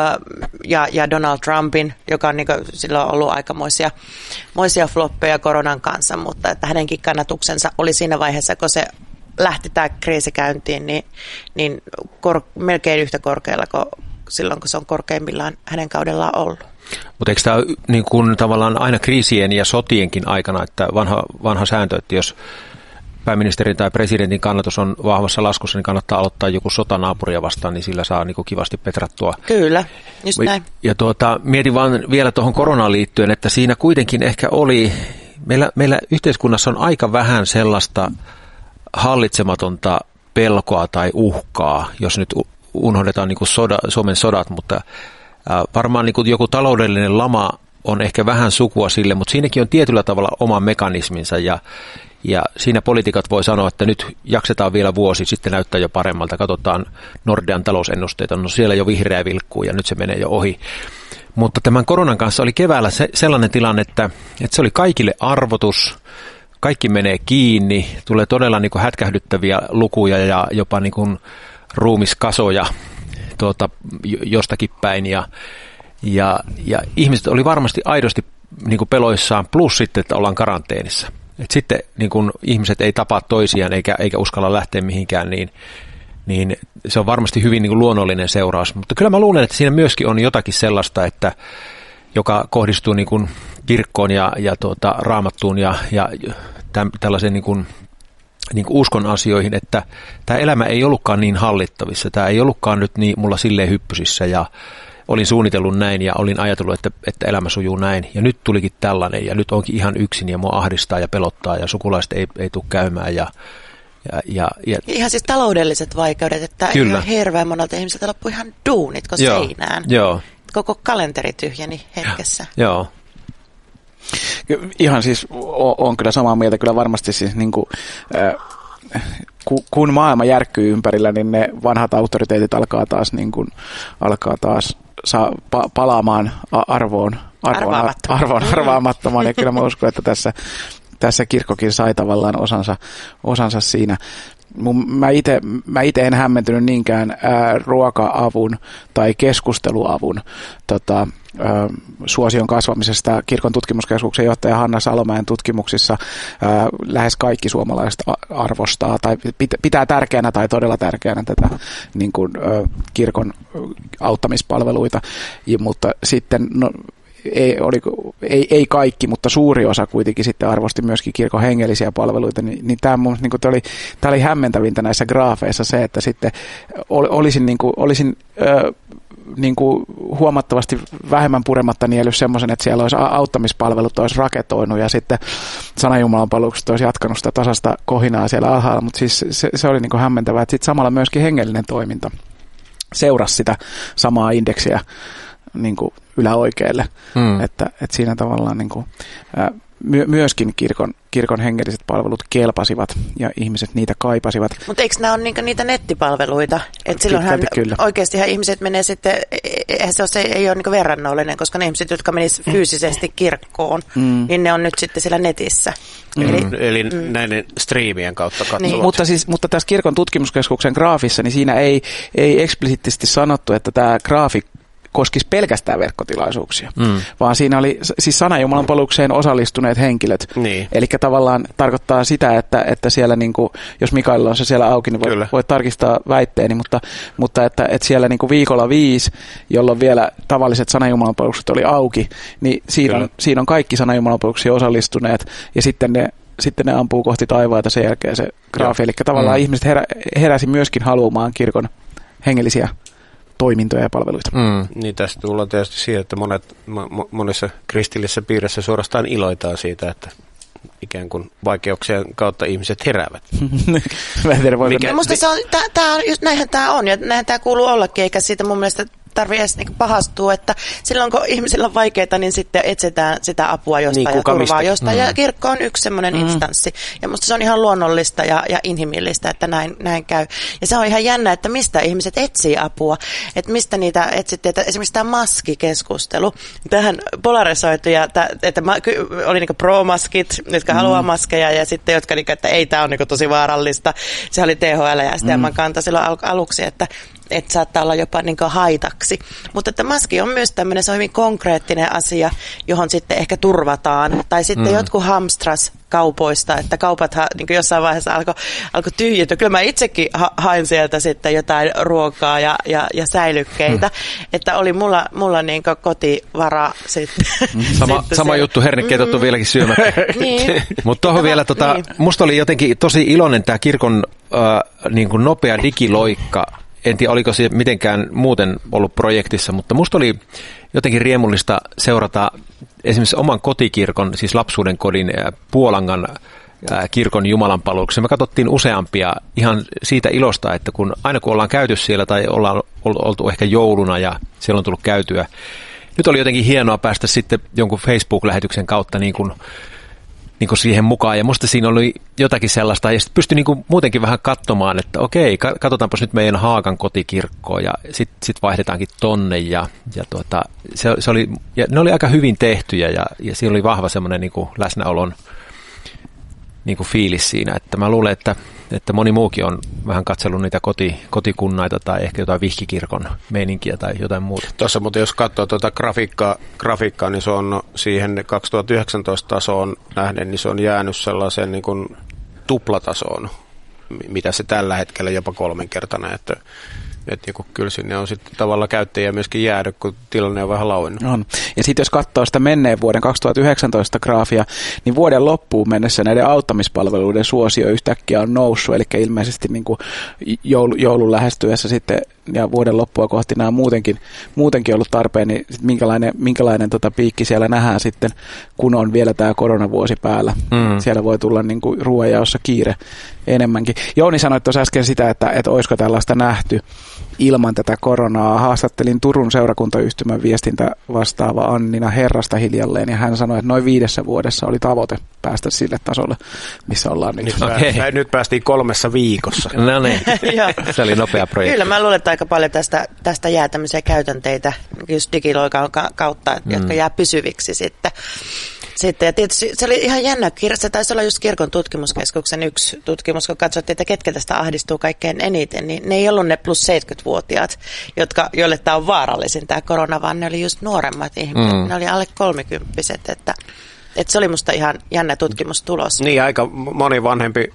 ja, ja Donald Trumpin, joka on niin kuin, silloin ollut aikamoisia moisia floppeja koronan kanssa, mutta että hänenkin kannatuksensa oli siinä vaiheessa, kun se lähti tämä kriisi käyntiin, niin, niin kor- melkein yhtä korkealla kuin silloin, kun se on korkeimmillaan hänen kaudellaan ollut. Mutta eikö tämä niin kuin tavallaan aina kriisien ja sotienkin aikana, että vanha, vanha sääntö, että jos pääministerin tai presidentin kannatus on vahvassa laskussa, niin kannattaa aloittaa joku sota naapuria vastaan, niin sillä saa niin kuin kivasti petrattua. Kyllä, just näin. Ja tuota, mietin vaan vielä tuohon koronaan liittyen, että siinä kuitenkin ehkä oli, meillä, meillä yhteiskunnassa on aika vähän sellaista hallitsematonta pelkoa tai uhkaa, jos nyt unohdetaan niin kuin soda, Suomen sodat, mutta varmaan niin kuin joku taloudellinen lama on ehkä vähän sukua sille, mutta siinäkin on tietyllä tavalla oma mekanisminsa, ja, Ja siinä poliitikot voi sanoa, että nyt jaksetaan vielä vuosi, sitten näyttää jo paremmalta. Katsotaan Nordean talousennusteita, no siellä jo vihreä vilkkuu ja nyt se menee jo ohi. Mutta tämän koronan kanssa oli keväällä se, sellainen tilanne, että, että se oli kaikille arvotus, kaikki menee kiinni, tulee todella niin kuin hätkähdyttäviä lukuja ja jopa niin kuin ruumiskasoja tuota, jostakin päin. Ja, ja, ja ihmiset oli varmasti aidosti niin kuin peloissaan, plus sitten, että ollaan karanteenissa. Et sitten niin kun ihmiset ei tapaa toisiaan eikä, eikä uskalla lähteä mihinkään, niin, niin se on varmasti hyvin niin kun luonnollinen seuraus. Mutta kyllä mä luulen, että siinä myöskin on jotakin sellaista, että, joka kohdistuu niin kun kirkkoon ja, ja tuota, raamattuun ja, ja täm, tällaiseen niin kun, niin kun uskon asioihin, että tämä elämä ei ollutkaan niin hallittavissa. Tämä ei ollutkaan nyt niin mulla silleen hyppysissä ja olin suunnitellut näin ja olin ajatellut, että, että elämä sujuu näin. Ja nyt tulikin tällainen ja nyt onkin ihan yksin ja mua ahdistaa ja pelottaa ja sukulaiset ei, ei tule käymään. Ja, ja, ja, ja ihan siis taloudelliset vaikeudet, että kyllä. Ihan hirveän monelta ihmiseltä loppui ihan duunitko joo, seinään. Joo. Koko kalenteri tyhjeni hetkessä. Joo. Ihan siis on kyllä samaa mieltä, kyllä varmasti siis niin kuin, äh, kun maailma järkkyy ympärillä, niin ne vanhat autoriteetit alkaa taas, niin kuin, alkaa taas saa pa- palaamaan arvoon, arvoon, arvoon arvaamattomaan. Ja kyllä mä uskon, että tässä, tässä kirkkokin sai tavallaan osansa, osansa siinä. Mä itse mä ite en hämmentynyt niinkään ää, ruoka-avun tai keskusteluavun tota, ää, suosion kasvamisesta. Kirkon tutkimuskeskuksen johtaja Hanna Salomäen tutkimuksissa ää, lähes kaikki suomalaiset arvostaa tai pitää tärkeänä tai todella tärkeänä tätä niin kuin, ää, kirkon auttamispalveluita, ja, mutta sitten no, Ei, oliko, ei, ei kaikki, mutta suuri osa kuitenkin sitten arvosti myöskin kirkon hengellisiä palveluita, niin, niin tämä niin oli, oli hämmentävintä näissä graafeissa se, että sitten olisin, niin kuin, olisin ö, niin kuin huomattavasti vähemmän purematta niellyt semmoisen, että siellä olisi auttamispalvelut olisi raketoinut ja sitten Sanajumalan palvelukset olisi jatkanut sitä tasasta kohinaa siellä alhaalla, mutta siis se, se oli niin kuin hämmentävää, että sitten samalla myöskin hengellinen toiminta seurasi sitä samaa indeksiä niin kuin yläoikealle, mm. että, että siinä tavallaan niin kuin, ää, my, myöskin kirkon, kirkon hengelliset palvelut kelpasivat ja ihmiset niitä kaipasivat. Mutta eikö nämä ole niitä, niitä nettipalveluita? Että silloinhan oikeastihan ihmiset menee sitten, eihän se, ole, se ei ole niin verrannollinen, koska ne ihmiset, jotka menisivät fyysisesti kirkkoon, mm. niin ne on nyt sitten siellä netissä. Mm. Eli, Eli mm. näiden striimien kautta katsovat. Niin. Mutta, siis, mutta tässä kirkon tutkimuskeskuksen graafissa, niin siinä ei, ei eksplisiittisesti sanottu, että tämä graafi koskisi pelkästään verkkotilaisuuksia, mm. vaan siinä oli siis Sanajumalan palvelukseen osallistuneet henkilöt. Niin. Eli tavallaan tarkoittaa sitä, että, että siellä niinku, jos Mikaelilla on se siellä auki, niin voit, voit tarkistaa väitteeni, mutta, mutta että, että siellä niinku viikolla viisi, jolloin vielä tavalliset Sanajumalan palvelukset oli auki, niin siinä on, siinä on kaikki Sanajumalan palveluksiin osallistuneet ja sitten ne sitten ne ampuu kohti taivaita sen jälkeen se graafi. Eli tavallaan mm. ihmiset herä, heräsi myöskin haluamaan kirkon hengellisiä toimintoja ja palveluita. Mm. Niin tästä tullaan tietysti siihen, että monet, mo, monissa kristillisissä piirissä suorastaan iloitaan siitä, että ikään kuin vaikeuksien kautta ihmiset heräävät. Mikä, musta se on, tää, tää, just näinhän tämä on ja näinhän tämä kuuluu ollakin, eikä siitä mun mielestä tarvitse edes niinku pahastua, että silloin kun ihmisillä on vaikeaa, niin sitten etsitään sitä apua jostain niin, ja turvaa jostain. Mm. Ja kirkko on yksi semmoinen mm. instanssi. Ja musta se on ihan luonnollista ja, ja inhimillistä, että näin, näin käy. Ja se on ihan jännä, että mistä ihmiset etsii apua. Että mistä niitä etsittiin. Että esimerkiksi tämä maskikeskustelu. Tähän polarisoitu, ja tää, että ma, oli niinku pro-maskit, jotka mm. haluaa maskeja, ja sitten jotka, niinku, että ei, tämä on niinku tosi vaarallista. Se oli T H L ja S T M:n mm. kanta silloin al- aluksi, että että saattaa olla jopa niin kuin haitaksi. Mutta että maski on myös tämmöinen, se on hyvin konkreettinen asia, johon sitten ehkä turvataan. Tai sitten mm. jotkut hamstras kaupoista, että kaupathan niin kuin jossain vaiheessa alkoi alko tyhjyä. Kyllä mä itsekin ha- hain sieltä sitten jotain ruokaa ja, ja, ja säilykkeitä, mm. että oli mulla, mulla niin kuin kotivara sitten. Sama, sitten sama juttu, hernekkeet on mm. vieläkin syömättä. Niin. Mutta tuohon vielä, tota, niin. musta oli jotenkin tosi iloinen tämä kirkon äh, niin kuin nopea digiloikka. En tiedä, oliko se mitenkään muuten ollut projektissa, mutta musta oli jotenkin riemullista seurata esimerkiksi oman kotikirkon, siis lapsuuden kodin Puolangan kirkon jumalanpalveluksen. Me katsottiin useampia ihan siitä ilosta, että kun aina kun ollaan käyty siellä tai ollaan oltu ehkä jouluna ja siellä on tullut käytyä. Nyt oli jotenkin hienoa päästä sitten jonkun Facebook-lähetyksen kautta niin kuin niin kuin siihen mukaan. Ja musta siinä oli jotakin sellaista, ja sitten pystyi niin kuin muutenkin vähän katsomaan, että okei, katsotaanpas nyt meidän Haagan kotikirkkoa, ja sitten sit vaihdetaankin tonne, ja, ja, tuota, se, se oli, ja ne oli aika hyvin tehtyjä, ja, ja siinä oli vahva semmoinen niin kuin läsnäolon niin kuin fiilis siinä, että mä luulen, että, että moni muukin on vähän katsellut niitä koti, kotikunnaita tai ehkä jotain vihkikirkon meininkiä tai jotain muuta. Tuossa, mutta jos katsoo tuota grafiikkaa, grafiikkaa, niin se on siihen kaksituhattayhdeksäntoista tasoon nähden, niin se on jäänyt sellaiseen niin kuin tuplatasoon, mitä se tällä hetkellä jopa kolmenkertainen, että Että niin kyllä sinne on sitten tavallaan käyttäjiä myöskin jäänyt, kun tilanne on vähän lauennut. On. Ja sitten jos katsoo sitä menneen vuoden kaksituhattayhdeksäntoista graafia, niin vuoden loppuun mennessä näiden auttamispalveluiden suosio yhtäkkiä on noussut, eli ilmeisesti niin kuin joulu, joulun lähestyessä sitten ja vuoden loppua kohti nämä on muutenkin, muutenkin ollut tarpeen, niin minkälainen, minkälainen tota piikki siellä nähdään sitten, kun on vielä tämä koronavuosi päällä. Mm. Siellä voi tulla niin kuin ruoanjaossa kiire enemmänkin. Jouni sanoi tuossa äsken sitä, että, että olisiko tällaista nähty ilman tätä koronaa. Haastattelin Turun seurakuntayhtymän viestintä vastaava Annina Herrasta hiljalleen, ja hän sanoi, että noin viidessä vuodessa oli tavoite päästä sille tasolle, missä ollaan nyt. Nyt, okay. nyt päästiin kolmessa viikossa. No niin, se oli nopea projekti. Kyllä, mä luulen, että aika paljon tästä, tästä jää tämmöisiä käytänteitä just digiloikan kautta, mm. jotka jää pysyviksi sitten. Sitten, ja tietysti se oli ihan jännä, se taisi olla just Kirkon tutkimuskeskuksen yksi tutkimus, kun katsottiin, että ketkä tästä ahdistuu kaikkein eniten, niin ne ei ollut ne plus seitsemänkymmentävuotiaat, jotka, joille tämä on vaarallisin tämä korona, vaan ne oli just nuoremmat ihmiset, mm. ne oli alle kolmekymppiset, että, että se oli musta ihan jännä tutkimustulos. Niin, aika moni vanhempi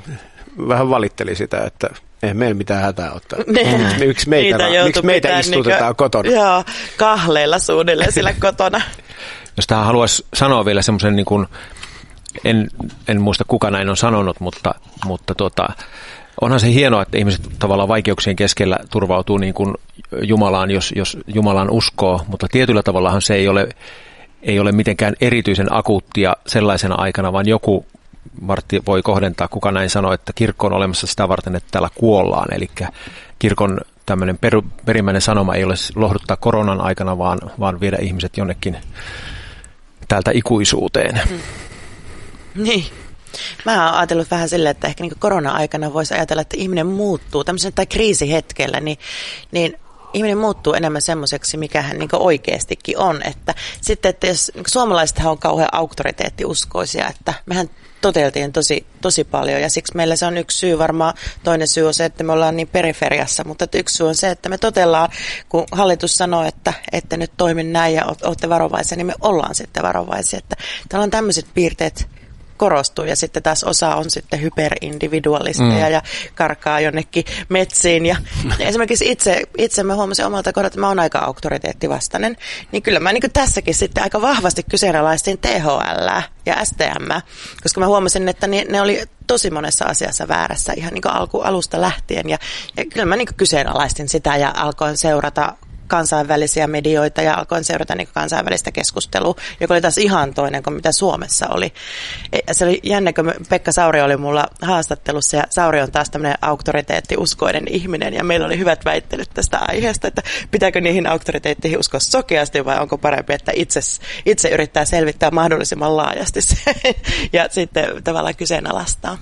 vähän valitteli sitä, että ei meillä mitään hätää ottaa. Ne, miksi meitä, miksi meitä istutetaan niinku, kotona? Joo, kahleilla suunnilleen sillä kotona. Jos tähän haluaisi sanoa vielä semmoisen, niin kuin, en, en muista kuka näin on sanonut, mutta, mutta tuota, onhan se hienoa, että ihmiset tavallaan vaikeuksien keskellä turvautuu niin kuin Jumalaan, jos, jos Jumalaan uskoo, mutta tietyllä tavallahan se ei ole, ei ole mitenkään erityisen akuuttia sellaisena aikana, vaan joku, Martti voi kohdentaa, kuka näin sanoo, että kirkko on olemassa sitä varten, että täällä kuollaan, eli kirkon tämmöinen per, perimmäinen sanoma ei ole lohduttaa koronan aikana, vaan, vaan viedä ihmiset jonnekin täältä ikuisuuteen. Mm. Niin. Mä oon ajatellut vähän silleen, että ehkä niin korona-aikana voisi ajatella, että ihminen muuttuu tämmöisen tai kriisihetkellä, niin, niin ihminen muuttuu enemmän semmoiseksi, mikä hän niin oikeastikin on. Että sitten, että jos niin suomalaisethan on kauhean auktoriteettiuskoisia, että mehän toteltiin tosi, tosi paljon ja siksi meillä se on yksi syy varmaan. Toinen syy on se, että me ollaan niin periferiassa, mutta yksi syy on se, että me totellaan, kun hallitus sanoo, että, että nyt toimin näin ja olette varovaisia, niin me ollaan sitten varovaisia. Että täällä on tämmöiset piirteet korostuu ja sitten taas osa on sitten hyperindividualisteja mm. ja karkaa jonnekin metsiin. Ja esimerkiksi itse, itse mä huomasin omalta kohdalta, että mä oon aika auktoriteettivastainen, niin kyllä mä niin tässäkin sitten aika vahvasti kyseenalaistin T H L ja S T M, koska mä huomasin, että ne, ne oli tosi monessa asiassa väärässä ihan niin alku, alusta lähtien ja, ja kyllä mä niin kyseenalaistin sitä ja alkoin seurata kansainvälisiä medioita ja alkoin seurata niin kansainvälistä keskustelua, joka oli taas ihan toinen kuin mitä Suomessa oli. Se oli jännä, kun Pekka Sauri oli mulla haastattelussa ja Sauri on taas tämmöinen auktoriteettiuskoinen ihminen ja meillä oli hyvät väittelyt tästä aiheesta, että pitääkö niihin auktoriteettiin uskoa sokeasti vai onko parempi, että itse, itse yrittää selvittää mahdollisimman laajasti se ja sitten tavallaan kyseenalaistaa.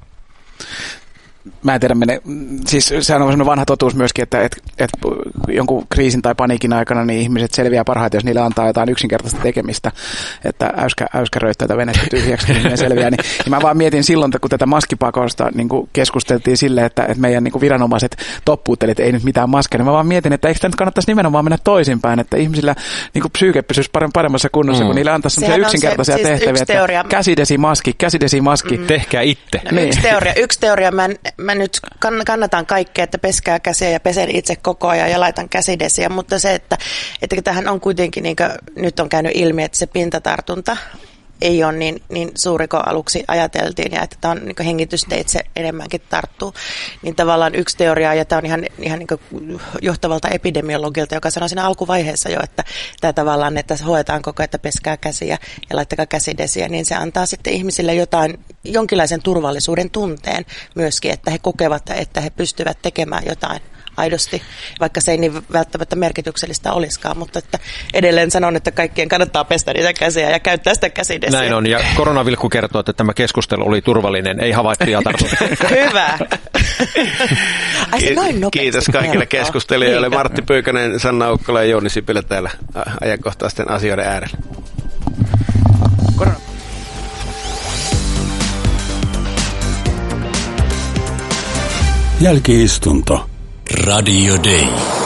Mä en tiedä, mene, siis sehän on sellainen vanha totuus myöskin, että et, et jonkun kriisin tai paniikin aikana niin ihmiset selviää parhaiten, jos niille antaa jotain yksinkertaista tekemistä, että äyskä, äyskäröittää venettä tyhjäksi, niin ne selviää. Niin, niin mä vaan mietin silloin, kun tätä maskipakosta niin kuin keskusteltiin silleen, että, että meidän niin kuin viranomaiset toppuutteli, että ei nyt mitään maskeja, niin mä vaan mietin, että eikö tämä nyt kannattaisi nimenomaan mennä toisinpäin, että ihmisillä niin kuin psyyke pysyisi paremmassa kunnossa, mm. kun niille antaisi sellaisia yksinkertaisia se, siis tehtäviä, teoria, että käsidesimaski, käsidesimaski. Mm. Tehkää itse. No, niin. Yksi teoria, yksi teoria mä, mä nyt kannatan kaikkea, että peskää käsiä ja pesen itse koko ajan ja laitan käsidesiä, mutta se, että, että tähän on kuitenkin, niin kuin nyt on käynyt ilmi, että se pintatartunta ei ole niin, niin suuri kuin aluksi ajateltiin ja että tämä on niin hengitysteitse enemmänkin tarttuu. Niin tavallaan yksi teoria, ja tämä on ihan, ihan niin johtavalta epidemiologilta, joka sanoi siinä alkuvaiheessa jo, että tämä tavallaan, että hoetaan koko ajan, että peskää käsiä ja laittakaa käsidesiä, niin se antaa sitten ihmisille jotain, jonkinlaisen turvallisuuden tunteen myöskin, että he kokevat, että he pystyvät tekemään jotain aidosti, vaikka se ei niin välttämättä merkityksellistä olisikaan, mutta että edelleen sanon, että kaikkien kannattaa pestä niitä käsiä ja käyttää sitä käsidesiä. Näin on, ja koronavilkku kertoo, että tämä keskustelu oli turvallinen, ei havaittuja tartuntoja. Hyvä. Ai se noin nopeasti Kiitos kaikille kertoo. keskustelijoille. Martti Pyykönen, Sanna Ukkola ja Jouni Sipilä täällä ajankohtaisten asioiden äärellä. Jälki-istunto. Radio Day.